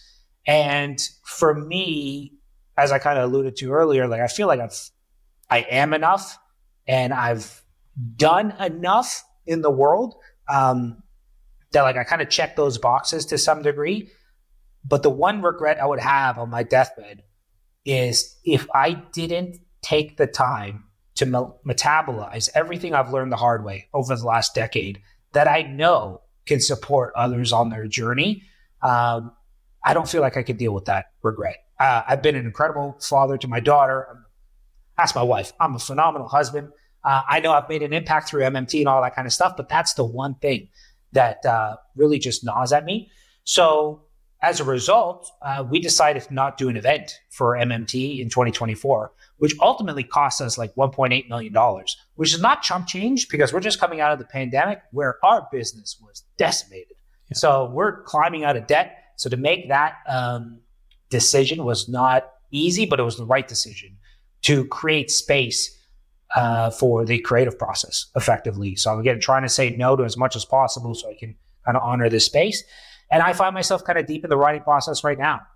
And for me, as I kind of alluded to earlier, like I feel like I am enough and I've done enough in the world that like I kind of check those boxes to some degree. But the one regret I would have on my deathbed is if I didn't take the time to metabolize everything I've learned the hard way over the last decade that I know can support others on their journey, I don't feel like I could deal with that regret. I've been an incredible father to my daughter. Ask my wife. I'm a phenomenal husband. I know I've made an impact through MMT and all that kind of stuff, but that's the one thing that really just gnaws at me. So as a result, we decided to not do an event for MMT in 2024, which ultimately cost us like $1.8 million, which is not chump change because we're just coming out of the pandemic where our business was decimated. Yeah. So we're climbing out of debt. So to make that decision was not easy, but it was the right decision to create space for the creative process effectively. So again, trying to say no to as much as possible so I can kind of honor this space. And I find myself kind of deep in the writing process right now.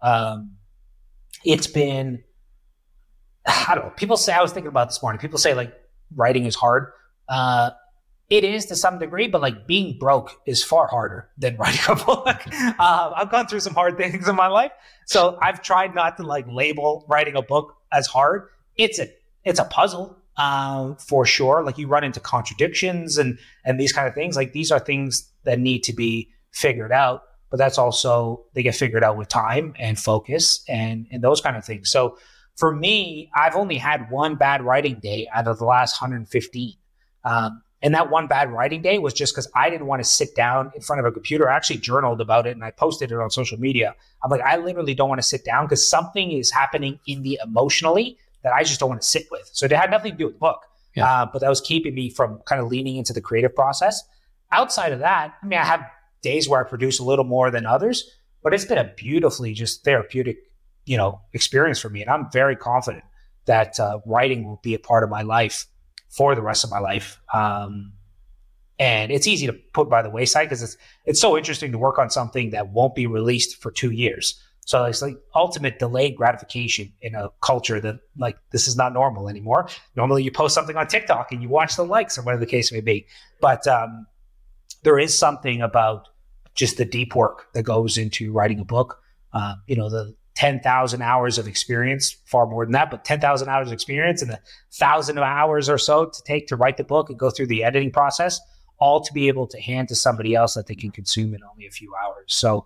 It's been, I don't know, people say, I was thinking about this morning, people say like writing is hard. It is to some degree, but like being broke is far harder than writing a book. I've gone through some hard things in my life, so I've tried not to like label writing a book as hard. It's a puzzle for sure. Like you run into contradictions and these kind of things. Like these are things that need to be figured out, but that's also they get figured out with time and focus and those kind of things. So for me, I've only had one bad writing day out of the last 115. And that one bad writing day was just because I didn't want to sit down in front of a computer. I actually journaled about it and I posted it on social media. I'm like, I literally don't want to sit down because something is happening in me emotionally that I just don't want to sit with. So it had nothing to do with the book, but that was keeping me from kind of leaning into the creative process. Outside of that, I mean, I have days where I produce a little more than others, but it's been a beautifully just therapeutic, experience for me. And I'm very confident that writing will be a part of my life for the rest of my life. And it's easy to put by the wayside because it's so interesting to work on something that won't be released for 2 years. So it's like ultimate delayed gratification in a culture that like this is not normal anymore. Normally you post something on TikTok and you watch the likes or whatever the case may be. But there is something about just the deep work that goes into writing a book. The 10,000 hours of experience, far more than that, but 10,000 hours of experience and 1,000 hours or so to take to write the book and go through the editing process, all to be able to hand to somebody else that they can consume in only a few hours. So,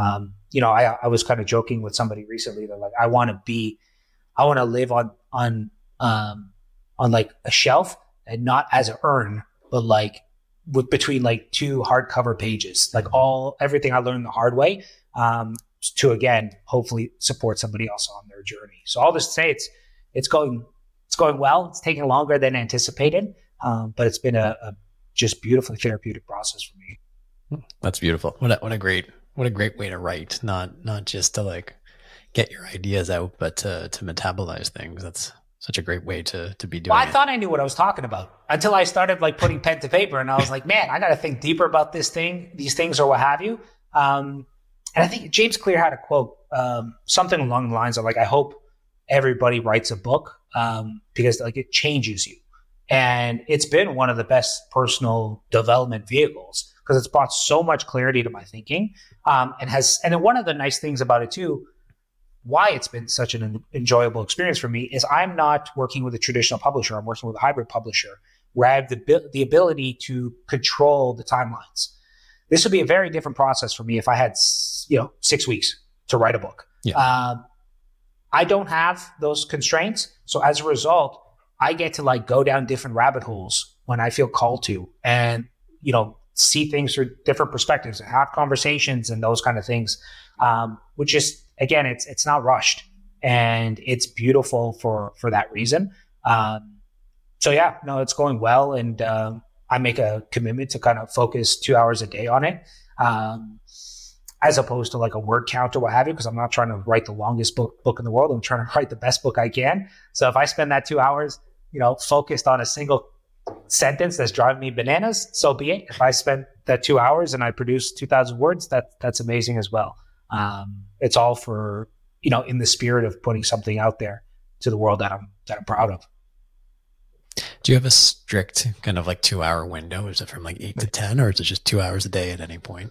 I was kind of joking with somebody recently that like, I want to live on like a shelf and not as an urn, but like between like two hardcover pages, like everything I learned the hard way, to again hopefully support somebody else on their journey. So I'll just say it's going well. It's taking longer than anticipated, but it's been a just beautifully therapeutic process for me. That's beautiful. What a great way to write. Not just to like get your ideas out, but to metabolize things. That's such a great way to be doing. Well, I thought I knew what I was talking about until I started like putting pen to paper, and I was like, man, I got to think deeper about these things, or what have you. And I think James Clear had a quote, something along the lines of like, I hope everybody writes a book because like it changes you. And it's been one of the best personal development vehicles because it's brought so much clarity to my thinking. And one of the nice things about it too, why it's been such an enjoyable experience for me is I'm not working with a traditional publisher. I'm working with a hybrid publisher where I have the ability to control the timelines. This would be a very different process for me if I had, 6 weeks to write a book. Yeah. I don't have those constraints. So as a result, I get to like go down different rabbit holes when I feel called to and, see things through different perspectives and have conversations and those kind of things, which is, again, it's not rushed and it's beautiful for that reason. It's going well. And, I make a commitment to kind of focus 2 hours a day on it, as opposed to like a word count or what have you, because I'm not trying to write the longest book in the world. I'm trying to write the best book I can. So if I spend that 2 hours, focused on a single sentence that's driving me bananas, so be it. If I spend that 2 hours and I produce 2,000 words, that's amazing as well. It's all for, in the spirit of putting something out there to the world that I'm proud of. Do you have a strict kind of like 2 hour window? Is it from like 8 to 10 or is it just 2 hours a day at any point?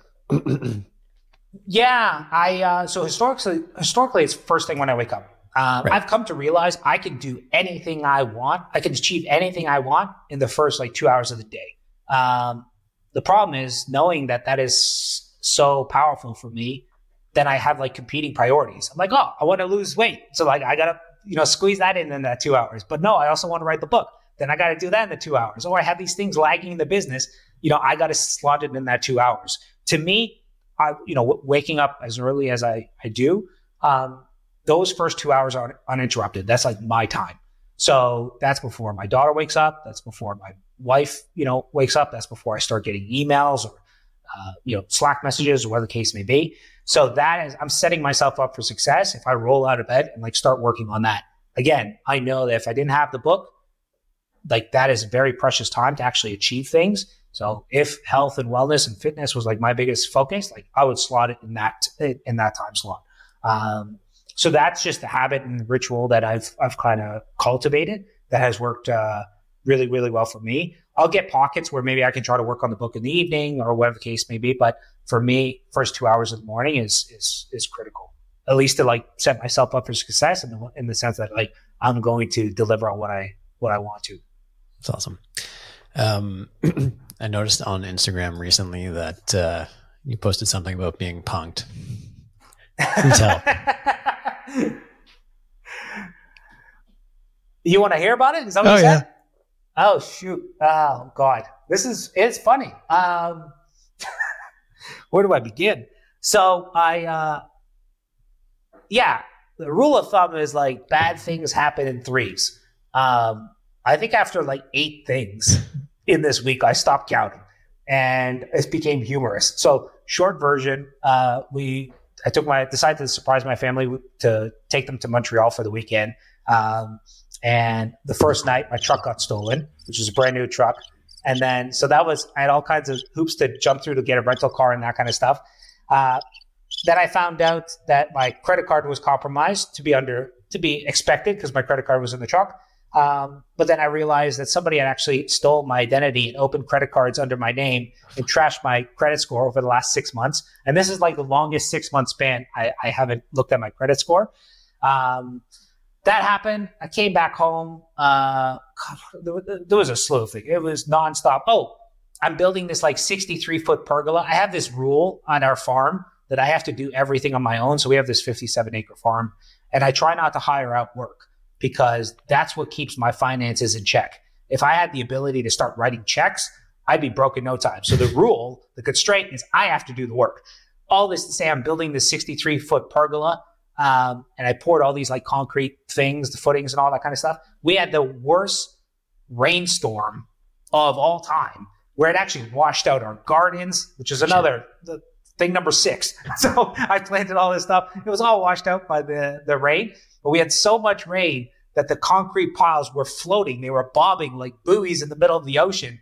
Yeah, so historically it's first thing when I wake up. Right. I've come to realize I can do anything I want. I can achieve anything I want in the first like 2 hours of the day. The problem is knowing that is so powerful for me, then I have like competing priorities. I'm like, oh, I want to lose weight. So like I got to, squeeze that in that 2 hours. But no, I also want to write the book. Then I got to do that in the 2 hours. Or I have these things lagging in the business. I got to slot it in that 2 hours. To me, waking up as early as I do, those first 2 hours are uninterrupted. That's like my time. So that's before my daughter wakes up. That's before my wife, wakes up. That's before I start getting emails or, Slack messages or whatever the case may be. So I'm setting myself up for success if I roll out of bed and like start working on that. Again, I know that if I didn't have the book, like that is very precious time to actually achieve things. So if health and wellness and fitness was like my biggest focus, like I would slot it in that time slot. So that's just the habit and ritual that I've kind of cultivated that has worked really, really well for me. I'll get pockets where maybe I can try to work on the book in the evening or whatever the case may be. But for me, first 2 hours of the morning is critical, at least to like set myself up for success in the sense that like I'm going to deliver on what I want to. That's awesome. I noticed on Instagram recently that you posted something about being punked. Tell. You want to hear about it? Is that what you said? Yeah. Oh, shoot. Oh, God. It's funny. Where do I begin? So the rule of thumb is like bad things happen in threes. I think after like 8 things in this week, I stopped counting and it became humorous. So short version, I decided to surprise my family to take them to Montreal for the weekend. And the first night my truck got stolen, which is a brand new truck. And then, I had all kinds of hoops to jump through to get a rental car and that kind of stuff. Then I found out that my credit card was compromised to be expected because my credit card was in the truck. But then I realized that somebody had actually stole my identity and opened credit cards under my name and trashed my credit score over the last 6 months. And this is like the longest 6-month span I haven't looked at my credit score. That happened. I came back home. There was a slew of things. It was nonstop. Oh, I'm building this like 63-foot pergola. I have this rule on our farm that I have to do everything on my own. So we have this 57-acre farm, and I try not to hire out work because that's what keeps my finances in check. If I had the ability to start writing checks, I'd be broke in no time. So the constraint is I have to do the work. All this to say, I'm building this 63-foot pergola. And I poured all these like concrete things, the footings and all that kind of stuff. We had the worst rainstorm of all time where it actually washed out our gardens, which is the thing number 6. So I planted all this stuff. It was all washed out by the rain, but we had so much rain that the concrete piles were floating. They were bobbing like buoys in the middle of the ocean,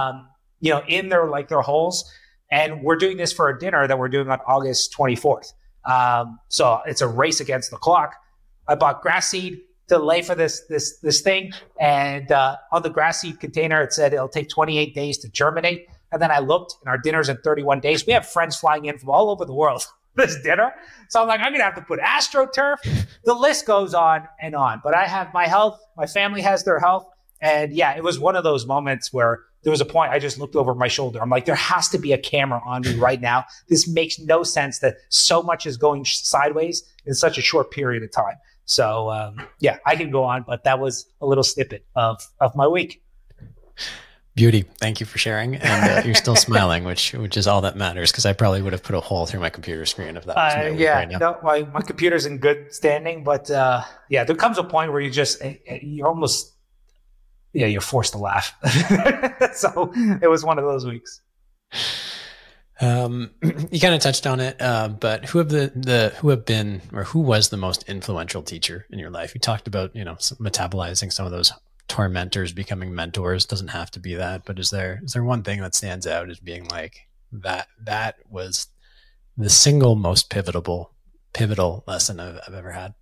in their holes. And we're doing this for a dinner that we're doing on August 24th. So it's a race against the clock. I bought grass seed to lay for this thing. And on the grass seed container, it said it'll take 28 days to germinate. And then I looked and our dinner's in 31 days. We have friends flying in from all over the world for this dinner. So I'm like, I'm going to have to put AstroTurf. The list goes on and on. But I have my health. My family has their health. And yeah, it was one of those moments where there was a point I just looked over my shoulder. I'm like, there has to be a camera on me right now. This makes no sense that so much is going sideways in such a short period of time. So I can go on, but that was a little snippet of my week. Beauty. Thank you for sharing. And you're still smiling, which is all that matters, because I probably would have put a hole through my computer screen if that was my week right now. No, my computer's in good standing, but there comes a point where you're almost... Yeah, you're forced to laugh. So it was one of those weeks. You kind of touched on it, but who was the most influential teacher in your life? You talked about, metabolizing some of those tormentors becoming mentors. Doesn't have to be that, but is there one thing that stands out as being like that was the single most pivotal lesson I've ever had?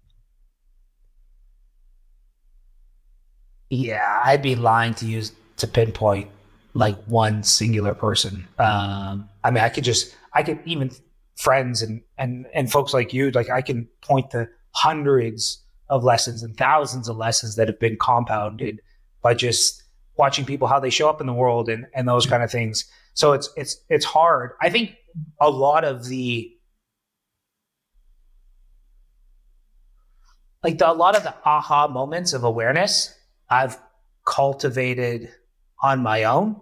Yeah, I'd be lying to pinpoint like one singular person. I could even friends and folks like you, like I can point to hundreds of lessons and thousands of lessons that have been compounded by just watching people, how they show up in the world and those kind of things. So it's hard. I think a lot of the aha moments of awareness I've cultivated on my own,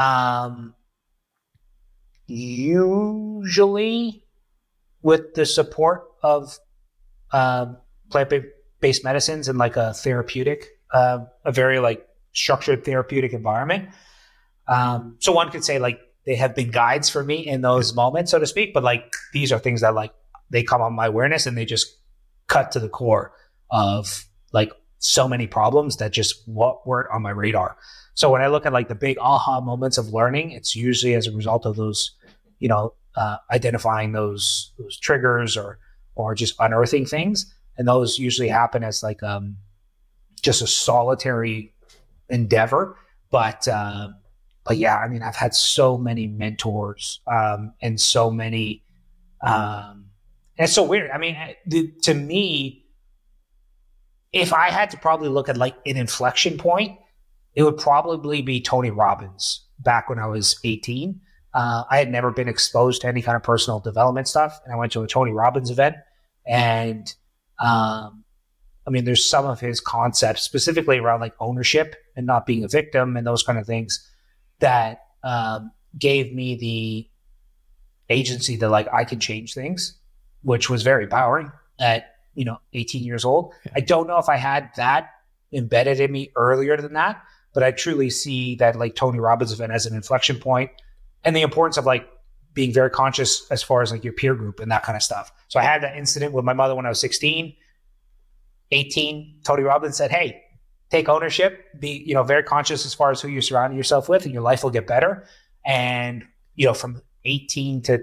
usually with the support of plant-based medicines and like a therapeutic, a very like structured therapeutic environment. So one could say like they have been guides for me in those moments, so to speak. But like these are things that like they come on my awareness and they just cut to the core of like so many problems that just weren't on my radar. So when I look at like the big aha moments of learning, it's usually as a result of those, identifying those triggers or just unearthing things. And those usually happen as like just a solitary endeavor. But yeah, I mean, I've had so many mentors, and so many, and it's so weird. I mean, to me, if I had to probably look at like an inflection point, it would probably be Tony Robbins back when I was 18. I had never been exposed to any kind of personal development stuff. And I went to a Tony Robbins event, and, I mean, there's some of his concepts specifically around like ownership and not being a victim and those kind of things that, gave me the agency that like I could change things, which was very empowering at, 18 years old. Yeah. I don't know if I had that embedded in me earlier than that, but I truly see that like Tony Robbins event as an inflection point, and the importance of like being very conscious as far as like your peer group and that kind of stuff. So I had that incident with my mother when I was 16, 18. Tony Robbins said, hey, take ownership, be, very conscious as far as who you're surrounding yourself with, and your life will get better. And, from 18 to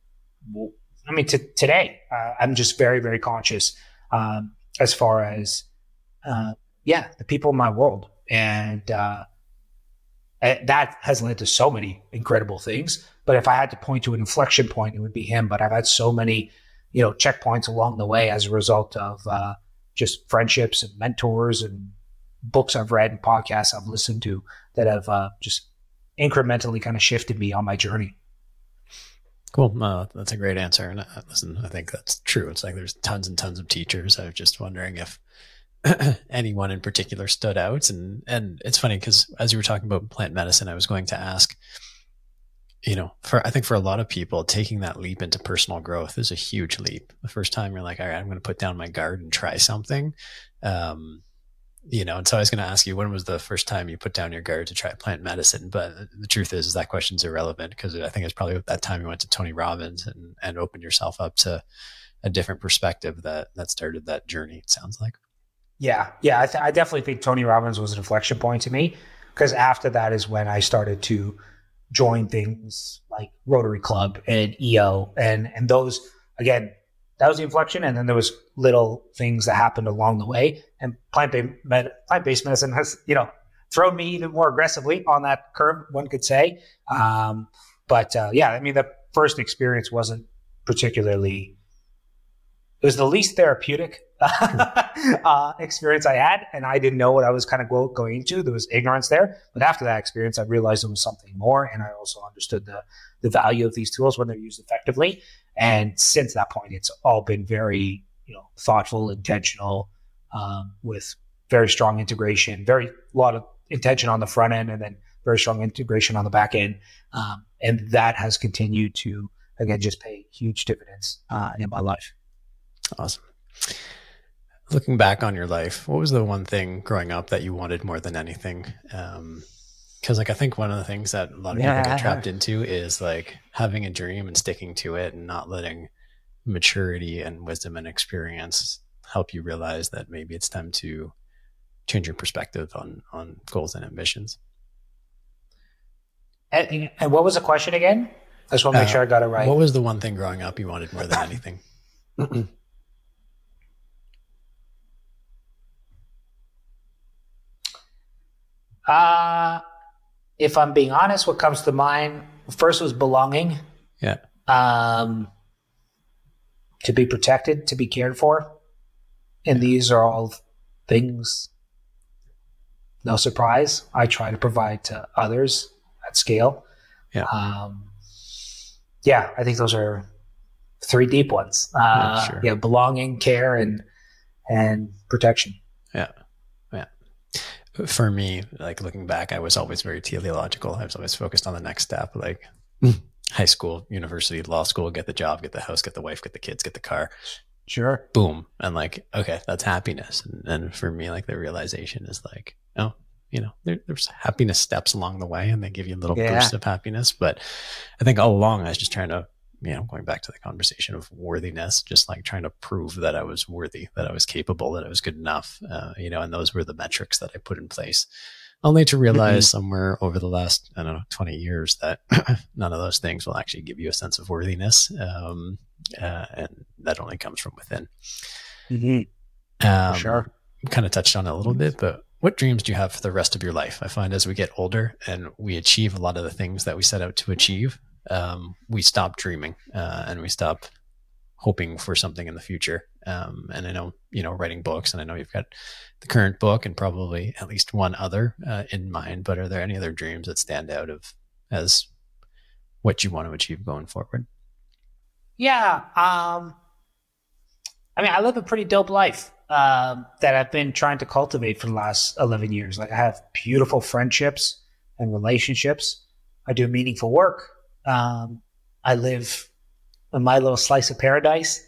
today, I'm just very, very conscious, as far as, the people in my world. And, that has led to so many incredible things. But if I had to point to an inflection point, it would be him. But I've had so many, checkpoints along the way as a result of, just friendships and mentors and books I've read and podcasts I've listened to that have, just incrementally kind of shifted me on my journey. Cool. That's a great answer. And listen, I think that's true. It's like there's tons and tons of teachers. I was just wondering if anyone in particular stood out. And it's funny because as you were talking about plant medicine, I was going to ask, I think for a lot of people, taking that leap into personal growth is a huge leap. The first time you're like, all right, I'm going to put down my guard and try something. And so I was going to ask you, when was the first time you put down your guard to try plant medicine? But the truth is that question's irrelevant, because I think it's probably at that time you went to Tony Robbins and opened yourself up to a different perspective that started that journey, it sounds like. Yeah. I definitely think Tony Robbins was an inflection point to me, because after that is when I started to join things like Rotary Club and EO and those, again, that was the inflection. And then there was little things that happened along the way. And plant-based medicine has, thrown me even more aggressively on that curve, one could say. The first experience wasn't particularly, it was the least therapeutic experience I had. And I didn't know what I was kind of going into. There was ignorance there. But after that experience, I realized there was something more. And I also understood the value of these tools when they're used effectively. And since that point, it's all been very, thoughtful, intentional, with very strong integration, a lot of intention on the front end, and then very strong integration on the back end. And that has continued to, again, just pay huge dividends in my life. Awesome. Looking back on your life, what was the one thing growing up that you wanted more than anything? Because I think one of the things that a lot of people get trapped into is like having a dream and sticking to it, and not letting maturity and wisdom and experience help you realize that maybe it's time to change your perspective on goals and ambitions. And what was the question again? I just want to make sure I got it right. What was the one thing growing up you wanted more than anything? If I'm being honest, what comes to mind first was belonging. Yeah. To be protected, to be cared for. And these are all things, no surprise, I try to provide to others at scale. Yeah. I think those are three deep ones. Sure. Belonging, care, and protection. Yeah. For me, like looking back, I was always very teleological. I was always focused on the next step, like high school, university, law school, get the job, get the house, get the wife, get the kids, get the car. Sure. Boom. And like, okay, that's happiness. And for me, like the realization is like, oh, there's happiness steps along the way, and they give you little bursts of happiness. But I think all along I was just trying to, going back to the conversation of worthiness, just like trying to prove that I was worthy, that I was capable, that I was good enough, and those were the metrics that I put in place, only to realize somewhere over the last, 20 years that none of those things will actually give you a sense of worthiness. And that only comes from within. For sure. Kind of touched on it a little bit, but what dreams do you have for the rest of your life? I find as we get older and we achieve a lot of the things that we set out to achieve, we stop dreaming and we stop hoping for something in the future. And I know, writing books, and I know you've got the current book and probably at least one other in mind, but are there any other dreams that stand out as what you want to achieve going forward? Yeah. I live a pretty dope life that I've been trying to cultivate for the last 11 years. Like, I have beautiful friendships and relationships. I do meaningful work. I live in my little slice of paradise.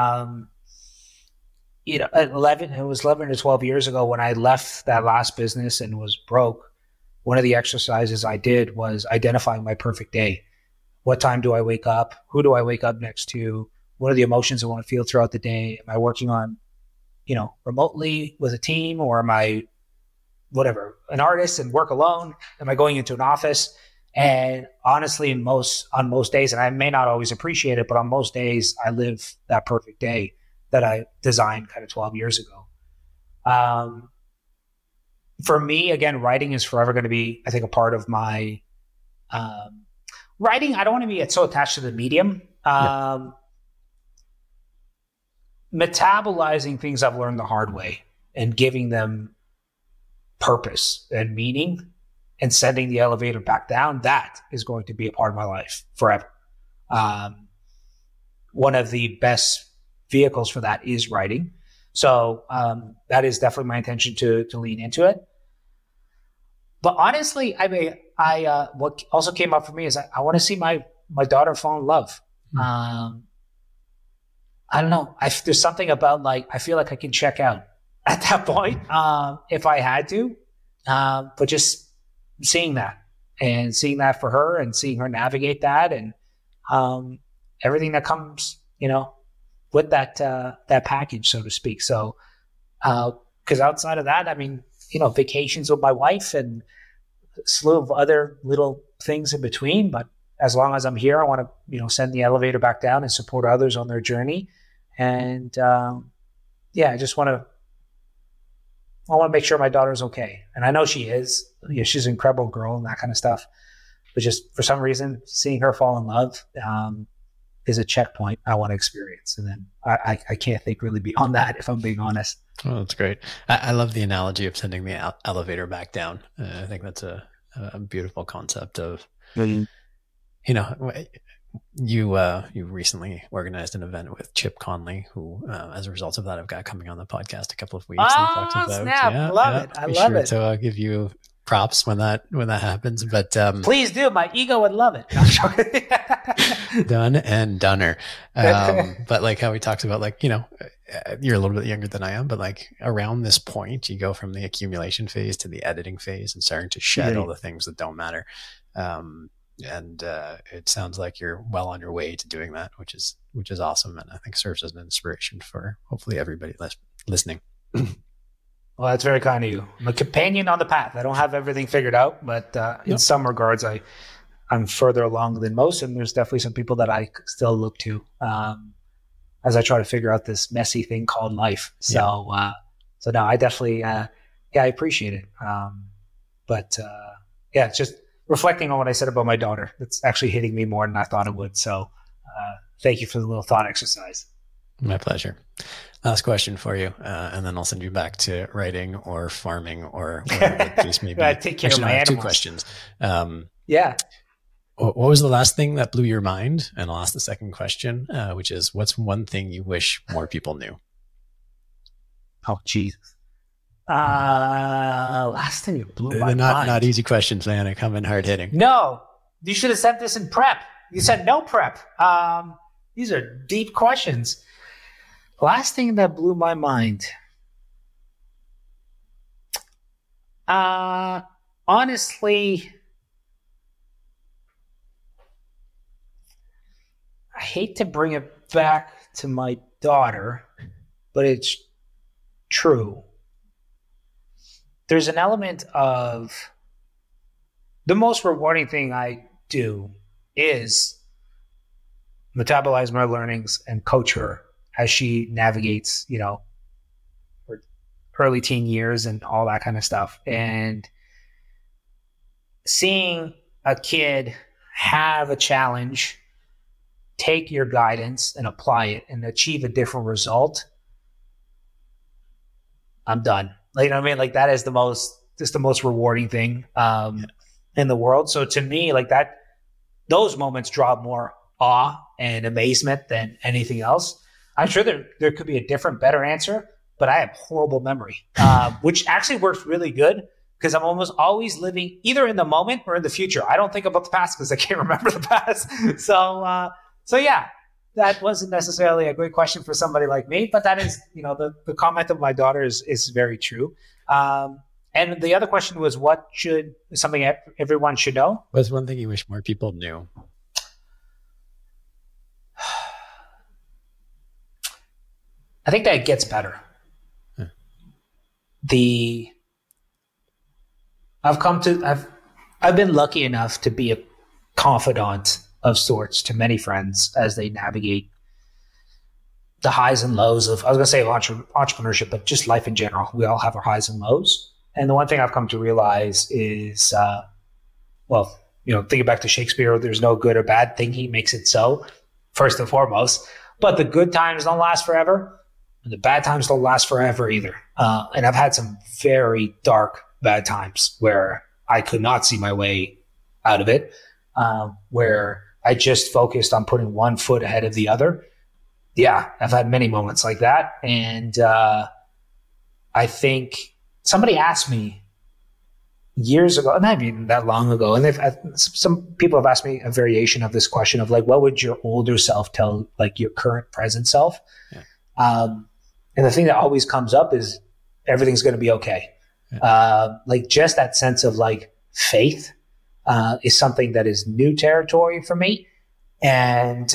It was 11 or 12 years ago when I left that last business and was broke. One of the exercises I did was identifying my perfect day. What time do I wake up? Who do I wake up next to? What are the emotions I want to feel throughout the day? Am I working on, remotely with a team, or am I, an artist and work alone? Am I going into an office? And honestly, on most days, and I may not always appreciate it, but on most days, I live that perfect day that I designed kind of 12 years ago. For me, again, writing is forever going to be, I think, a part of my writing. I don't want to be so attached to the medium. Metabolizing things I've learned the hard way and giving them purpose and meaning and sending the elevator back down, that is going to be a part of my life forever. One of the best vehicles for that is writing. So that is definitely my intention to lean into it. But honestly, what also came up for me is I want to see my daughter fall in love. I don't know. There's something about, I feel like I can check out at that point if I had to. But just seeing that for her and seeing her navigate that and everything that comes, with that package, so to speak. So, because outside of that, vacations with my wife and a slew of other little things in between. But as long as I'm here, I want to, send the elevator back down and support others on their journey. And I just want to make sure my daughter's okay. And I know she is. She's an incredible girl and that kind of stuff. But just for some reason, seeing her fall in love is a checkpoint I want to experience. And then I can't think really beyond that, if I'm being honest. Oh, that's great. I love the analogy of sending the elevator back down. I think that's a beautiful concept of, you recently organized an event with Chip Conley, who, as a result of that, I've got coming on the podcast a couple of weeks. Snap. Love it. I love it. So I'll give you props when that happens. But please do. My ego would love it. Done and doner. But like how we talked about, you're a little bit younger than I am, but around this point, you go from the accumulation phase to the editing phase and starting to shed all the things that don't matter. And it sounds like you're well on your way to doing that, which is awesome, and I think serves as an inspiration for hopefully everybody listening. Well, that's very kind of you. I'm a companion on the path. I don't have everything figured out, but in some regards, I'm further along than most, and there's definitely some people that I still look to as I try to figure out this messy thing called life. So, no, I definitely, I appreciate it. It's just reflecting on what I said about my daughter. It's actually hitting me more than I thought it would. So, thank you for the little thought exercise. My pleasure. Last question for you, and then I'll send you back to writing or farming or whatever the case may be. Take care of my animals. 2 questions. What was the last thing that blew your mind? And I'll ask the second question, which is, what's one thing you wish more people knew? Oh, Jesus. Last thing you blew my mind. Not easy questions, man. I come in hard hitting. No, you should have sent this in prep. You said no prep. These are deep questions. Last thing that blew my mind. Honestly, I hate to bring it back to my daughter, but it's true. There's an element of the most rewarding thing I do is metabolize my learnings and coach her as she navigates, her early teen years and all that kind of stuff. And seeing a kid have a challenge, take your guidance and apply it and achieve a different result, I'm done. Like, you know what I mean? Like, that is the most rewarding thing in the world. So to me, like that, those moments draw more awe and amazement than anything else. I'm sure there could be a different, better answer, but I have horrible memory, which actually works really good because I'm almost always living either in the moment or in the future. I don't think about the past because I can't remember the past. So yeah, that wasn't necessarily a great question for somebody like me, but that is, the comment of my daughter is very true. And the other question was, what should something everyone should know? What's one thing you wish more people knew? I think that it gets better. Huh. I've been lucky enough to be a confidant of sorts to many friends as they navigate the highs and lows of, I was going to say entrepreneurship, but just life in general. We all have our highs and lows. And the one thing I've come to realize is, thinking back to Shakespeare, there's no good or bad thing. He makes it so, first and foremost. But the good times don't last forever. And the bad times don't last forever either. And I've had some very dark, bad times where I could not see my way out of it, where I just focused on putting one foot ahead of the other. Yeah, I've had many moments like that. And I think somebody asked me years ago, not even that long ago, and some people have asked me a variation of this question of like, what would your older self tell like your current present self? Yeah. And the thing that always comes up is everything's going to be okay. Yeah. Like just that sense of like faith is something that is new territory for me. And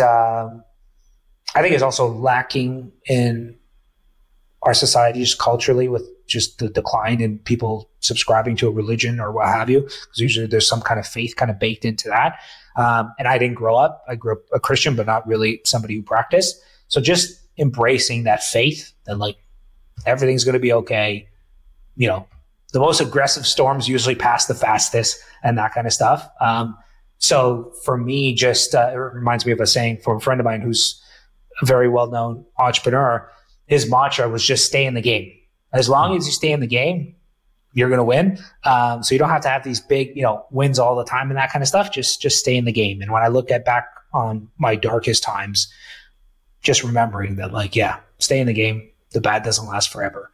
I think it's also lacking in our society just culturally with just the decline in people subscribing to a religion or what have you, because usually there's some kind of faith kind of baked into that. And I didn't grow up. I grew up a Christian, but not really somebody who practiced. So just embracing that faith that like everything's going to be okay. The most aggressive storms usually pass the fastest and that kind of stuff. So for me, just it reminds me of a saying from a friend of mine who's a very well-known entrepreneur. His mantra was just stay in the game. As long as you stay in the game, you're going to win. So you don't have to have these big, wins all the time and that kind of stuff. Just stay in the game. And when I look back on my darkest times, just remembering that, like, yeah, stay in the game. The bad doesn't last forever.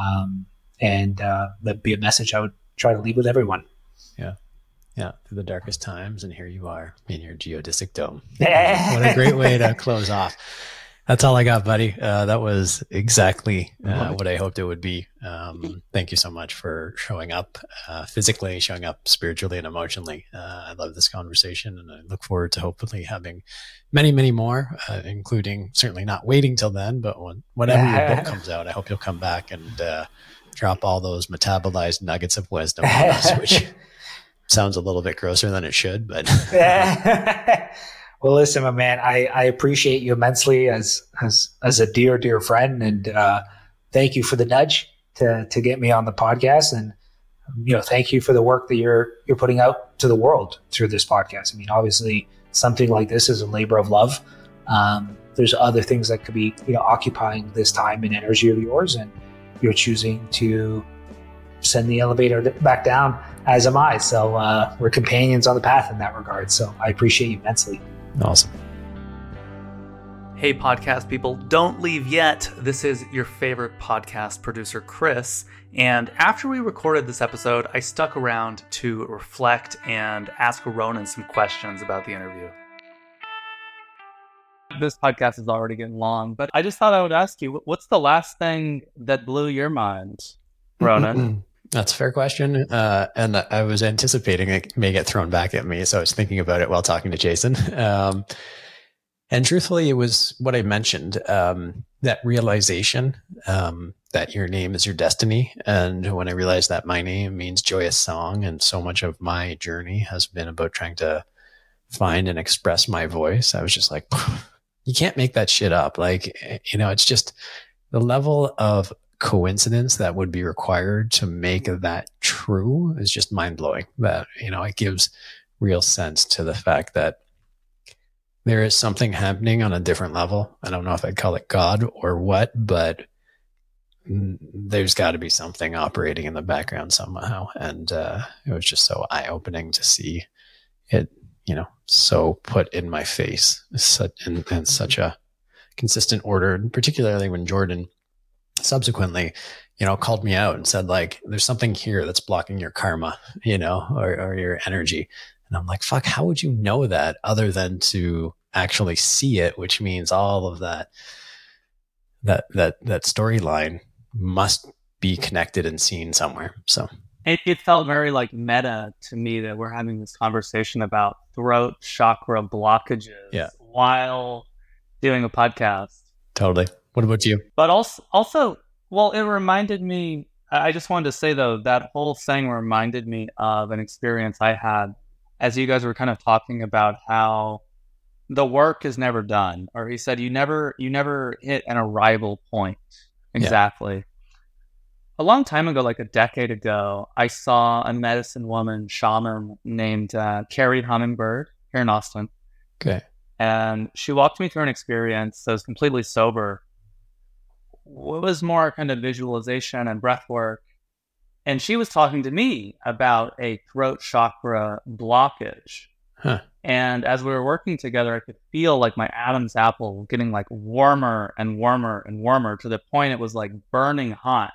And that'd be a message I would try to leave with everyone. Yeah. Yeah. Through the darkest times. And here you are in your geodesic dome. What a great way to close off. That's all I got, buddy. That was exactly what I hoped it would be. Thank you so much for showing up physically, showing up spiritually and emotionally. I love this conversation, and I look forward to hopefully having many, many more, including certainly not waiting till then, but whenever your book comes out, I hope you'll come back and drop all those metabolized nuggets of wisdom on us, which sounds a little bit grosser than it should, but... Well, listen, my man, I appreciate you immensely as a dear, dear friend. And thank you for the nudge to get me on the podcast. And, thank you for the work that you're putting out to the world through this podcast. I mean, obviously, something like this is a labor of love. There's other things that could be, occupying this time and energy of yours. And you're choosing to send the elevator back down, as am I. So we're companions on the path in that regard. So I appreciate you immensely. Awesome. Hey, podcast people, don't leave yet. This is your favorite podcast producer, Chris. And after we recorded this episode, I stuck around to reflect and ask Ronan some questions about the interview. This podcast is already getting long, but I just thought I would ask you, what's the last thing that blew your mind, Ronan? That's a fair question. And I was anticipating it may get thrown back at me. So I was thinking about it while talking to Jason. And truthfully, it was what I mentioned, that realization that your name is your destiny. And when I realized that my name means joyous song, and so much of my journey has been about trying to find and express my voice, I was just like, you can't make that shit up. Like, it's just the level of coincidence that would be required to make that true is just mind blowing. That, it gives real sense to the fact that there is something happening on a different level. I don't know if I'd call it God or what, but there's got to be something operating in the background somehow. And it was just so eye-opening to see it, so put in my face in such a consistent order, and particularly when Jordan subsequently, called me out and said, like, there's something here that's blocking your karma, or your energy. And I'm like, fuck, how would you know that other than to actually see it, which means all of that storyline must be connected and seen somewhere. So it felt very like meta to me that we're having this conversation about throat chakra blockages while doing a podcast. Totally. What about you? But also, well, it reminded me, I just wanted to say though, that whole thing reminded me of an experience I had as you guys were kind of talking about how the work is never done, or he said you never hit an arrival point. Exactly. Yeah. A long time ago, like a decade ago, I saw a medicine woman shaman named Carrie Hummingbird here in Austin. Okay. And she walked me through an experience that was completely sober. It was more kind of visualization and breath work. And she was talking to me about a throat chakra blockage. Huh. And as we were working together, I could feel like my Adam's apple getting like warmer and warmer and warmer to the point it was like burning hot.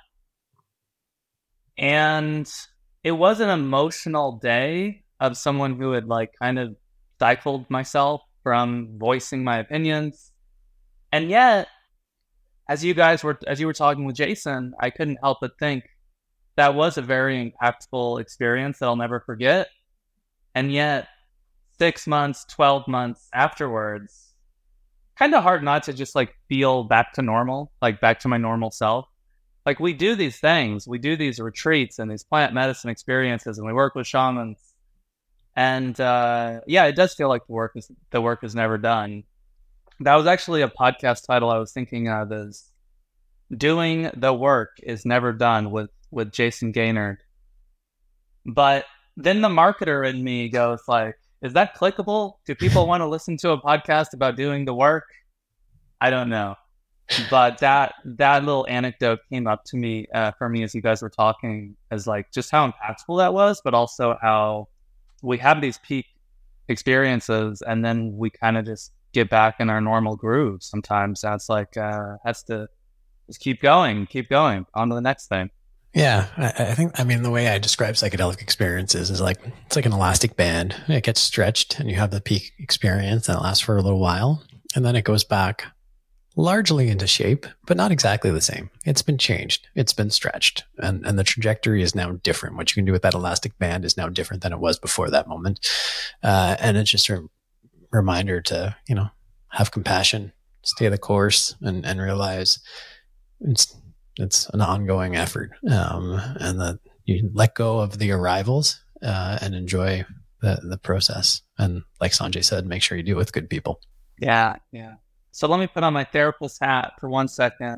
And it was an emotional day of someone who had like kind of stifled myself from voicing my opinions. And yet, as you were talking with Jason, I couldn't help but think that was a very impactful experience that I'll never forget. And yet, 6 months, 12 months afterwards, kind of hard not to just like feel back to normal, like back to my normal self. Like we do these things, we do these retreats and these plant medicine experiences, and we work with shamans. And it does feel like the work is never done. That was actually a podcast title I was thinking of, is Doing the Work is Never Done with Jason Gaynor. But then the marketer in me goes like, is that clickable? Do people want to listen to a podcast about doing the work? I don't know. But that little anecdote came up to me for me as you guys were talking, as like just how impactful that was, but also how we have these peak experiences and then we kind of just get back in our normal groove. Sometimes that's like has to just keep going, on to the next thing. Yeah, I think, the way I describe psychedelic experiences is like, it's like an elastic band. It gets stretched and you have the peak experience and it lasts for a little while. And then it goes back largely into shape, but not exactly the same. It's been changed. It's been stretched. And the trajectory is now different. What you can do with that elastic band is now different than it was before that moment. And it's just a reminder to, have compassion, stay the course, and realize it's an ongoing effort, and that you let go of the arrivals and enjoy the process. And like Sanjay said, make sure you do it with good people. Yeah. So let me put on my therapist hat for 1 second.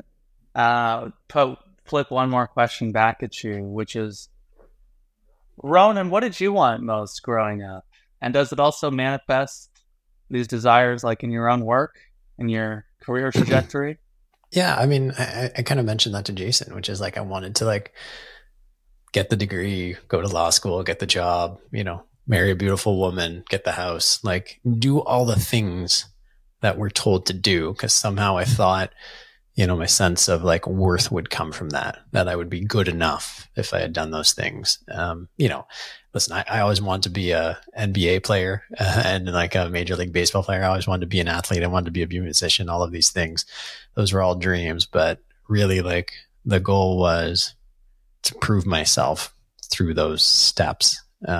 Flip one more question back at you, which is, Ronan, what did you want most growing up? And does it also manifest these desires like in your own work, in your career trajectory? Yeah, I kind of mentioned that to Jason, which is like I wanted to like get the degree, go to law school, get the job, marry a beautiful woman, get the house, like do all the things that we're told to do, because somehow I thought, my sense of like worth would come from that I would be good enough if I had done those things. Listen, I always wanted to be a NBA player and like a Major League Baseball player. I always wanted to be an athlete. I wanted to be a musician, all of these things. Those were all dreams, but really like the goal was to prove myself through those steps,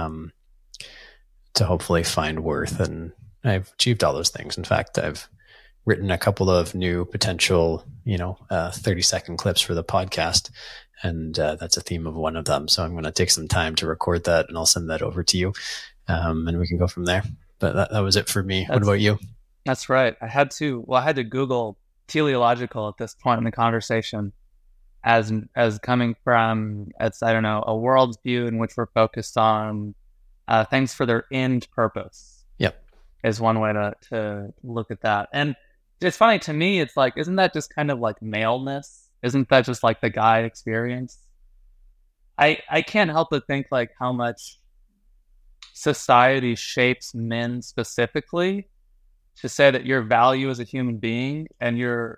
to hopefully find worth. And I've achieved all those things. In fact, I've written a couple of new potential, 30-second clips for the podcast. And that's a theme of one of them. So I'm going to take some time to record that and I'll send that over to you. And we can go from there. But that was it for me. What about you? That's right. I had to Google teleological at this point in the conversation. as coming from, I don't know, a worldview in which we're focused on things for their end purpose. Yep. Is one way to look at that. And it's funny to me, it's like, isn't that just kind of like maleness? Isn't that just like the guy experience? I can't help but think like how much society shapes men specifically to say that your value as a human being and your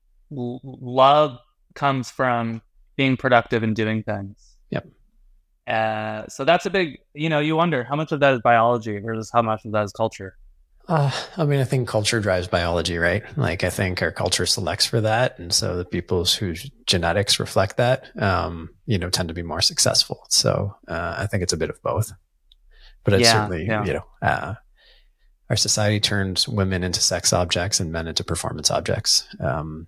love comes from being productive and doing things. Yep. So that's a big, you wonder how much of that is biology versus how much of that is culture. I mean, I think culture drives biology, right? Like, I think our culture selects for that. And so the people whose genetics reflect that, tend to be more successful. So I think it's a bit of both. But it's certainly, our society turns women into sex objects and men into performance objects. And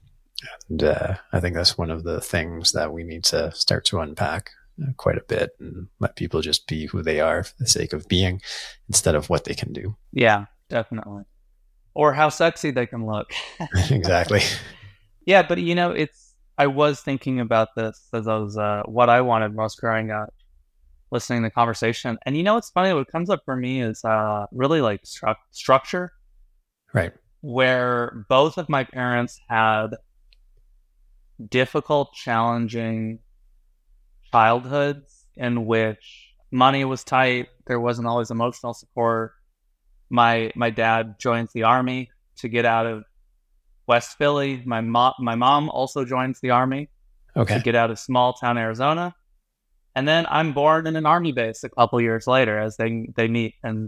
I think that's one of the things that we need to start to unpack quite a bit and let people just be who they are for the sake of being instead of what they can do. Yeah, definitely. Or how sexy they can look. Exactly. Yeah, but I was thinking about this as I was what I wanted most growing up, listening to the conversation. And it's funny, what comes up for me is really like structure. Right. Where both of my parents had difficult, challenging childhoods in which money was tight. There wasn't always emotional support. My dad joins the Army to get out of West Philly. My mom also joins the Army to get out of small town Arizona. And then I'm born in an Army base a couple years later as they meet. And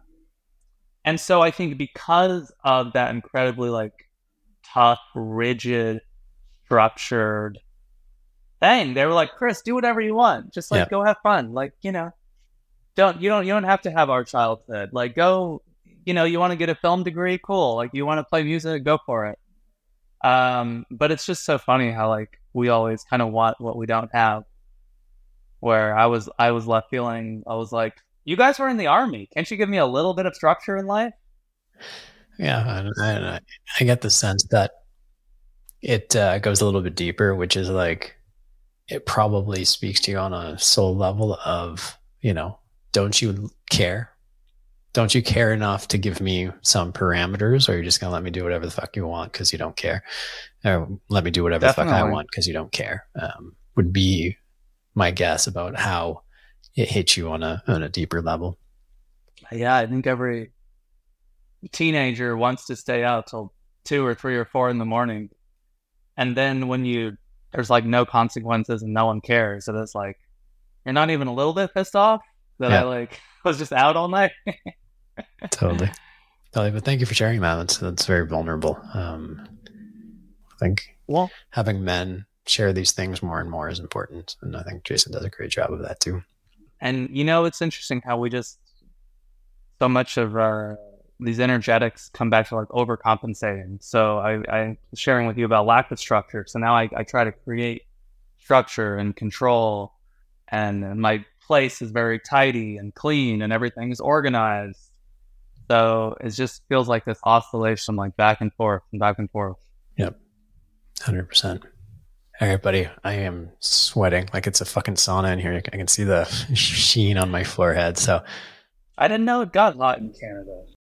so I think because of that incredibly like tough, rigid, structured thing, they were like, Chris, do whatever you want. Just like go have fun. Like, you don't have to have our childhood. Like go, you want to get a film degree, cool. Like you want to play music, go for it. But it's just so funny how like we always kind of want what we don't have. Where I was left feeling, I was like, you guys were in the Army. Can't you give me a little bit of structure in life? Yeah, and I get the sense that it goes a little bit deeper, which is like, it probably speaks to you on a soul level of, don't you care? Don't you care enough to give me some parameters, or you're just going to let me do whatever the fuck you want because you don't care? Or let me do whatever the fuck I want because you don't care, would be my guess about how it hits you on a deeper level. Yeah, I think every teenager wants to stay out till 2 or 3 or 4 in the morning. And then when there's like no consequences and no one cares. So it's like, you're not even a little bit pissed off that I like was just out all night. Totally. But thank you for sharing that. That's very vulnerable. I think having men share these things more and more is important. And I think Jason does a great job of that too. And it's interesting how we just, so much of these energetics come back to like overcompensating. So I was sharing with you about lack of structure. So now I try to create structure and control, and my place is very tidy and clean and everything is organized. So it just feels like this oscillation, like back and forth and back and forth. Yep. 100%. All right, buddy. I am sweating like it's a fucking sauna in here. I can see the sheen on my forehead. So I didn't know it got hot in Canada.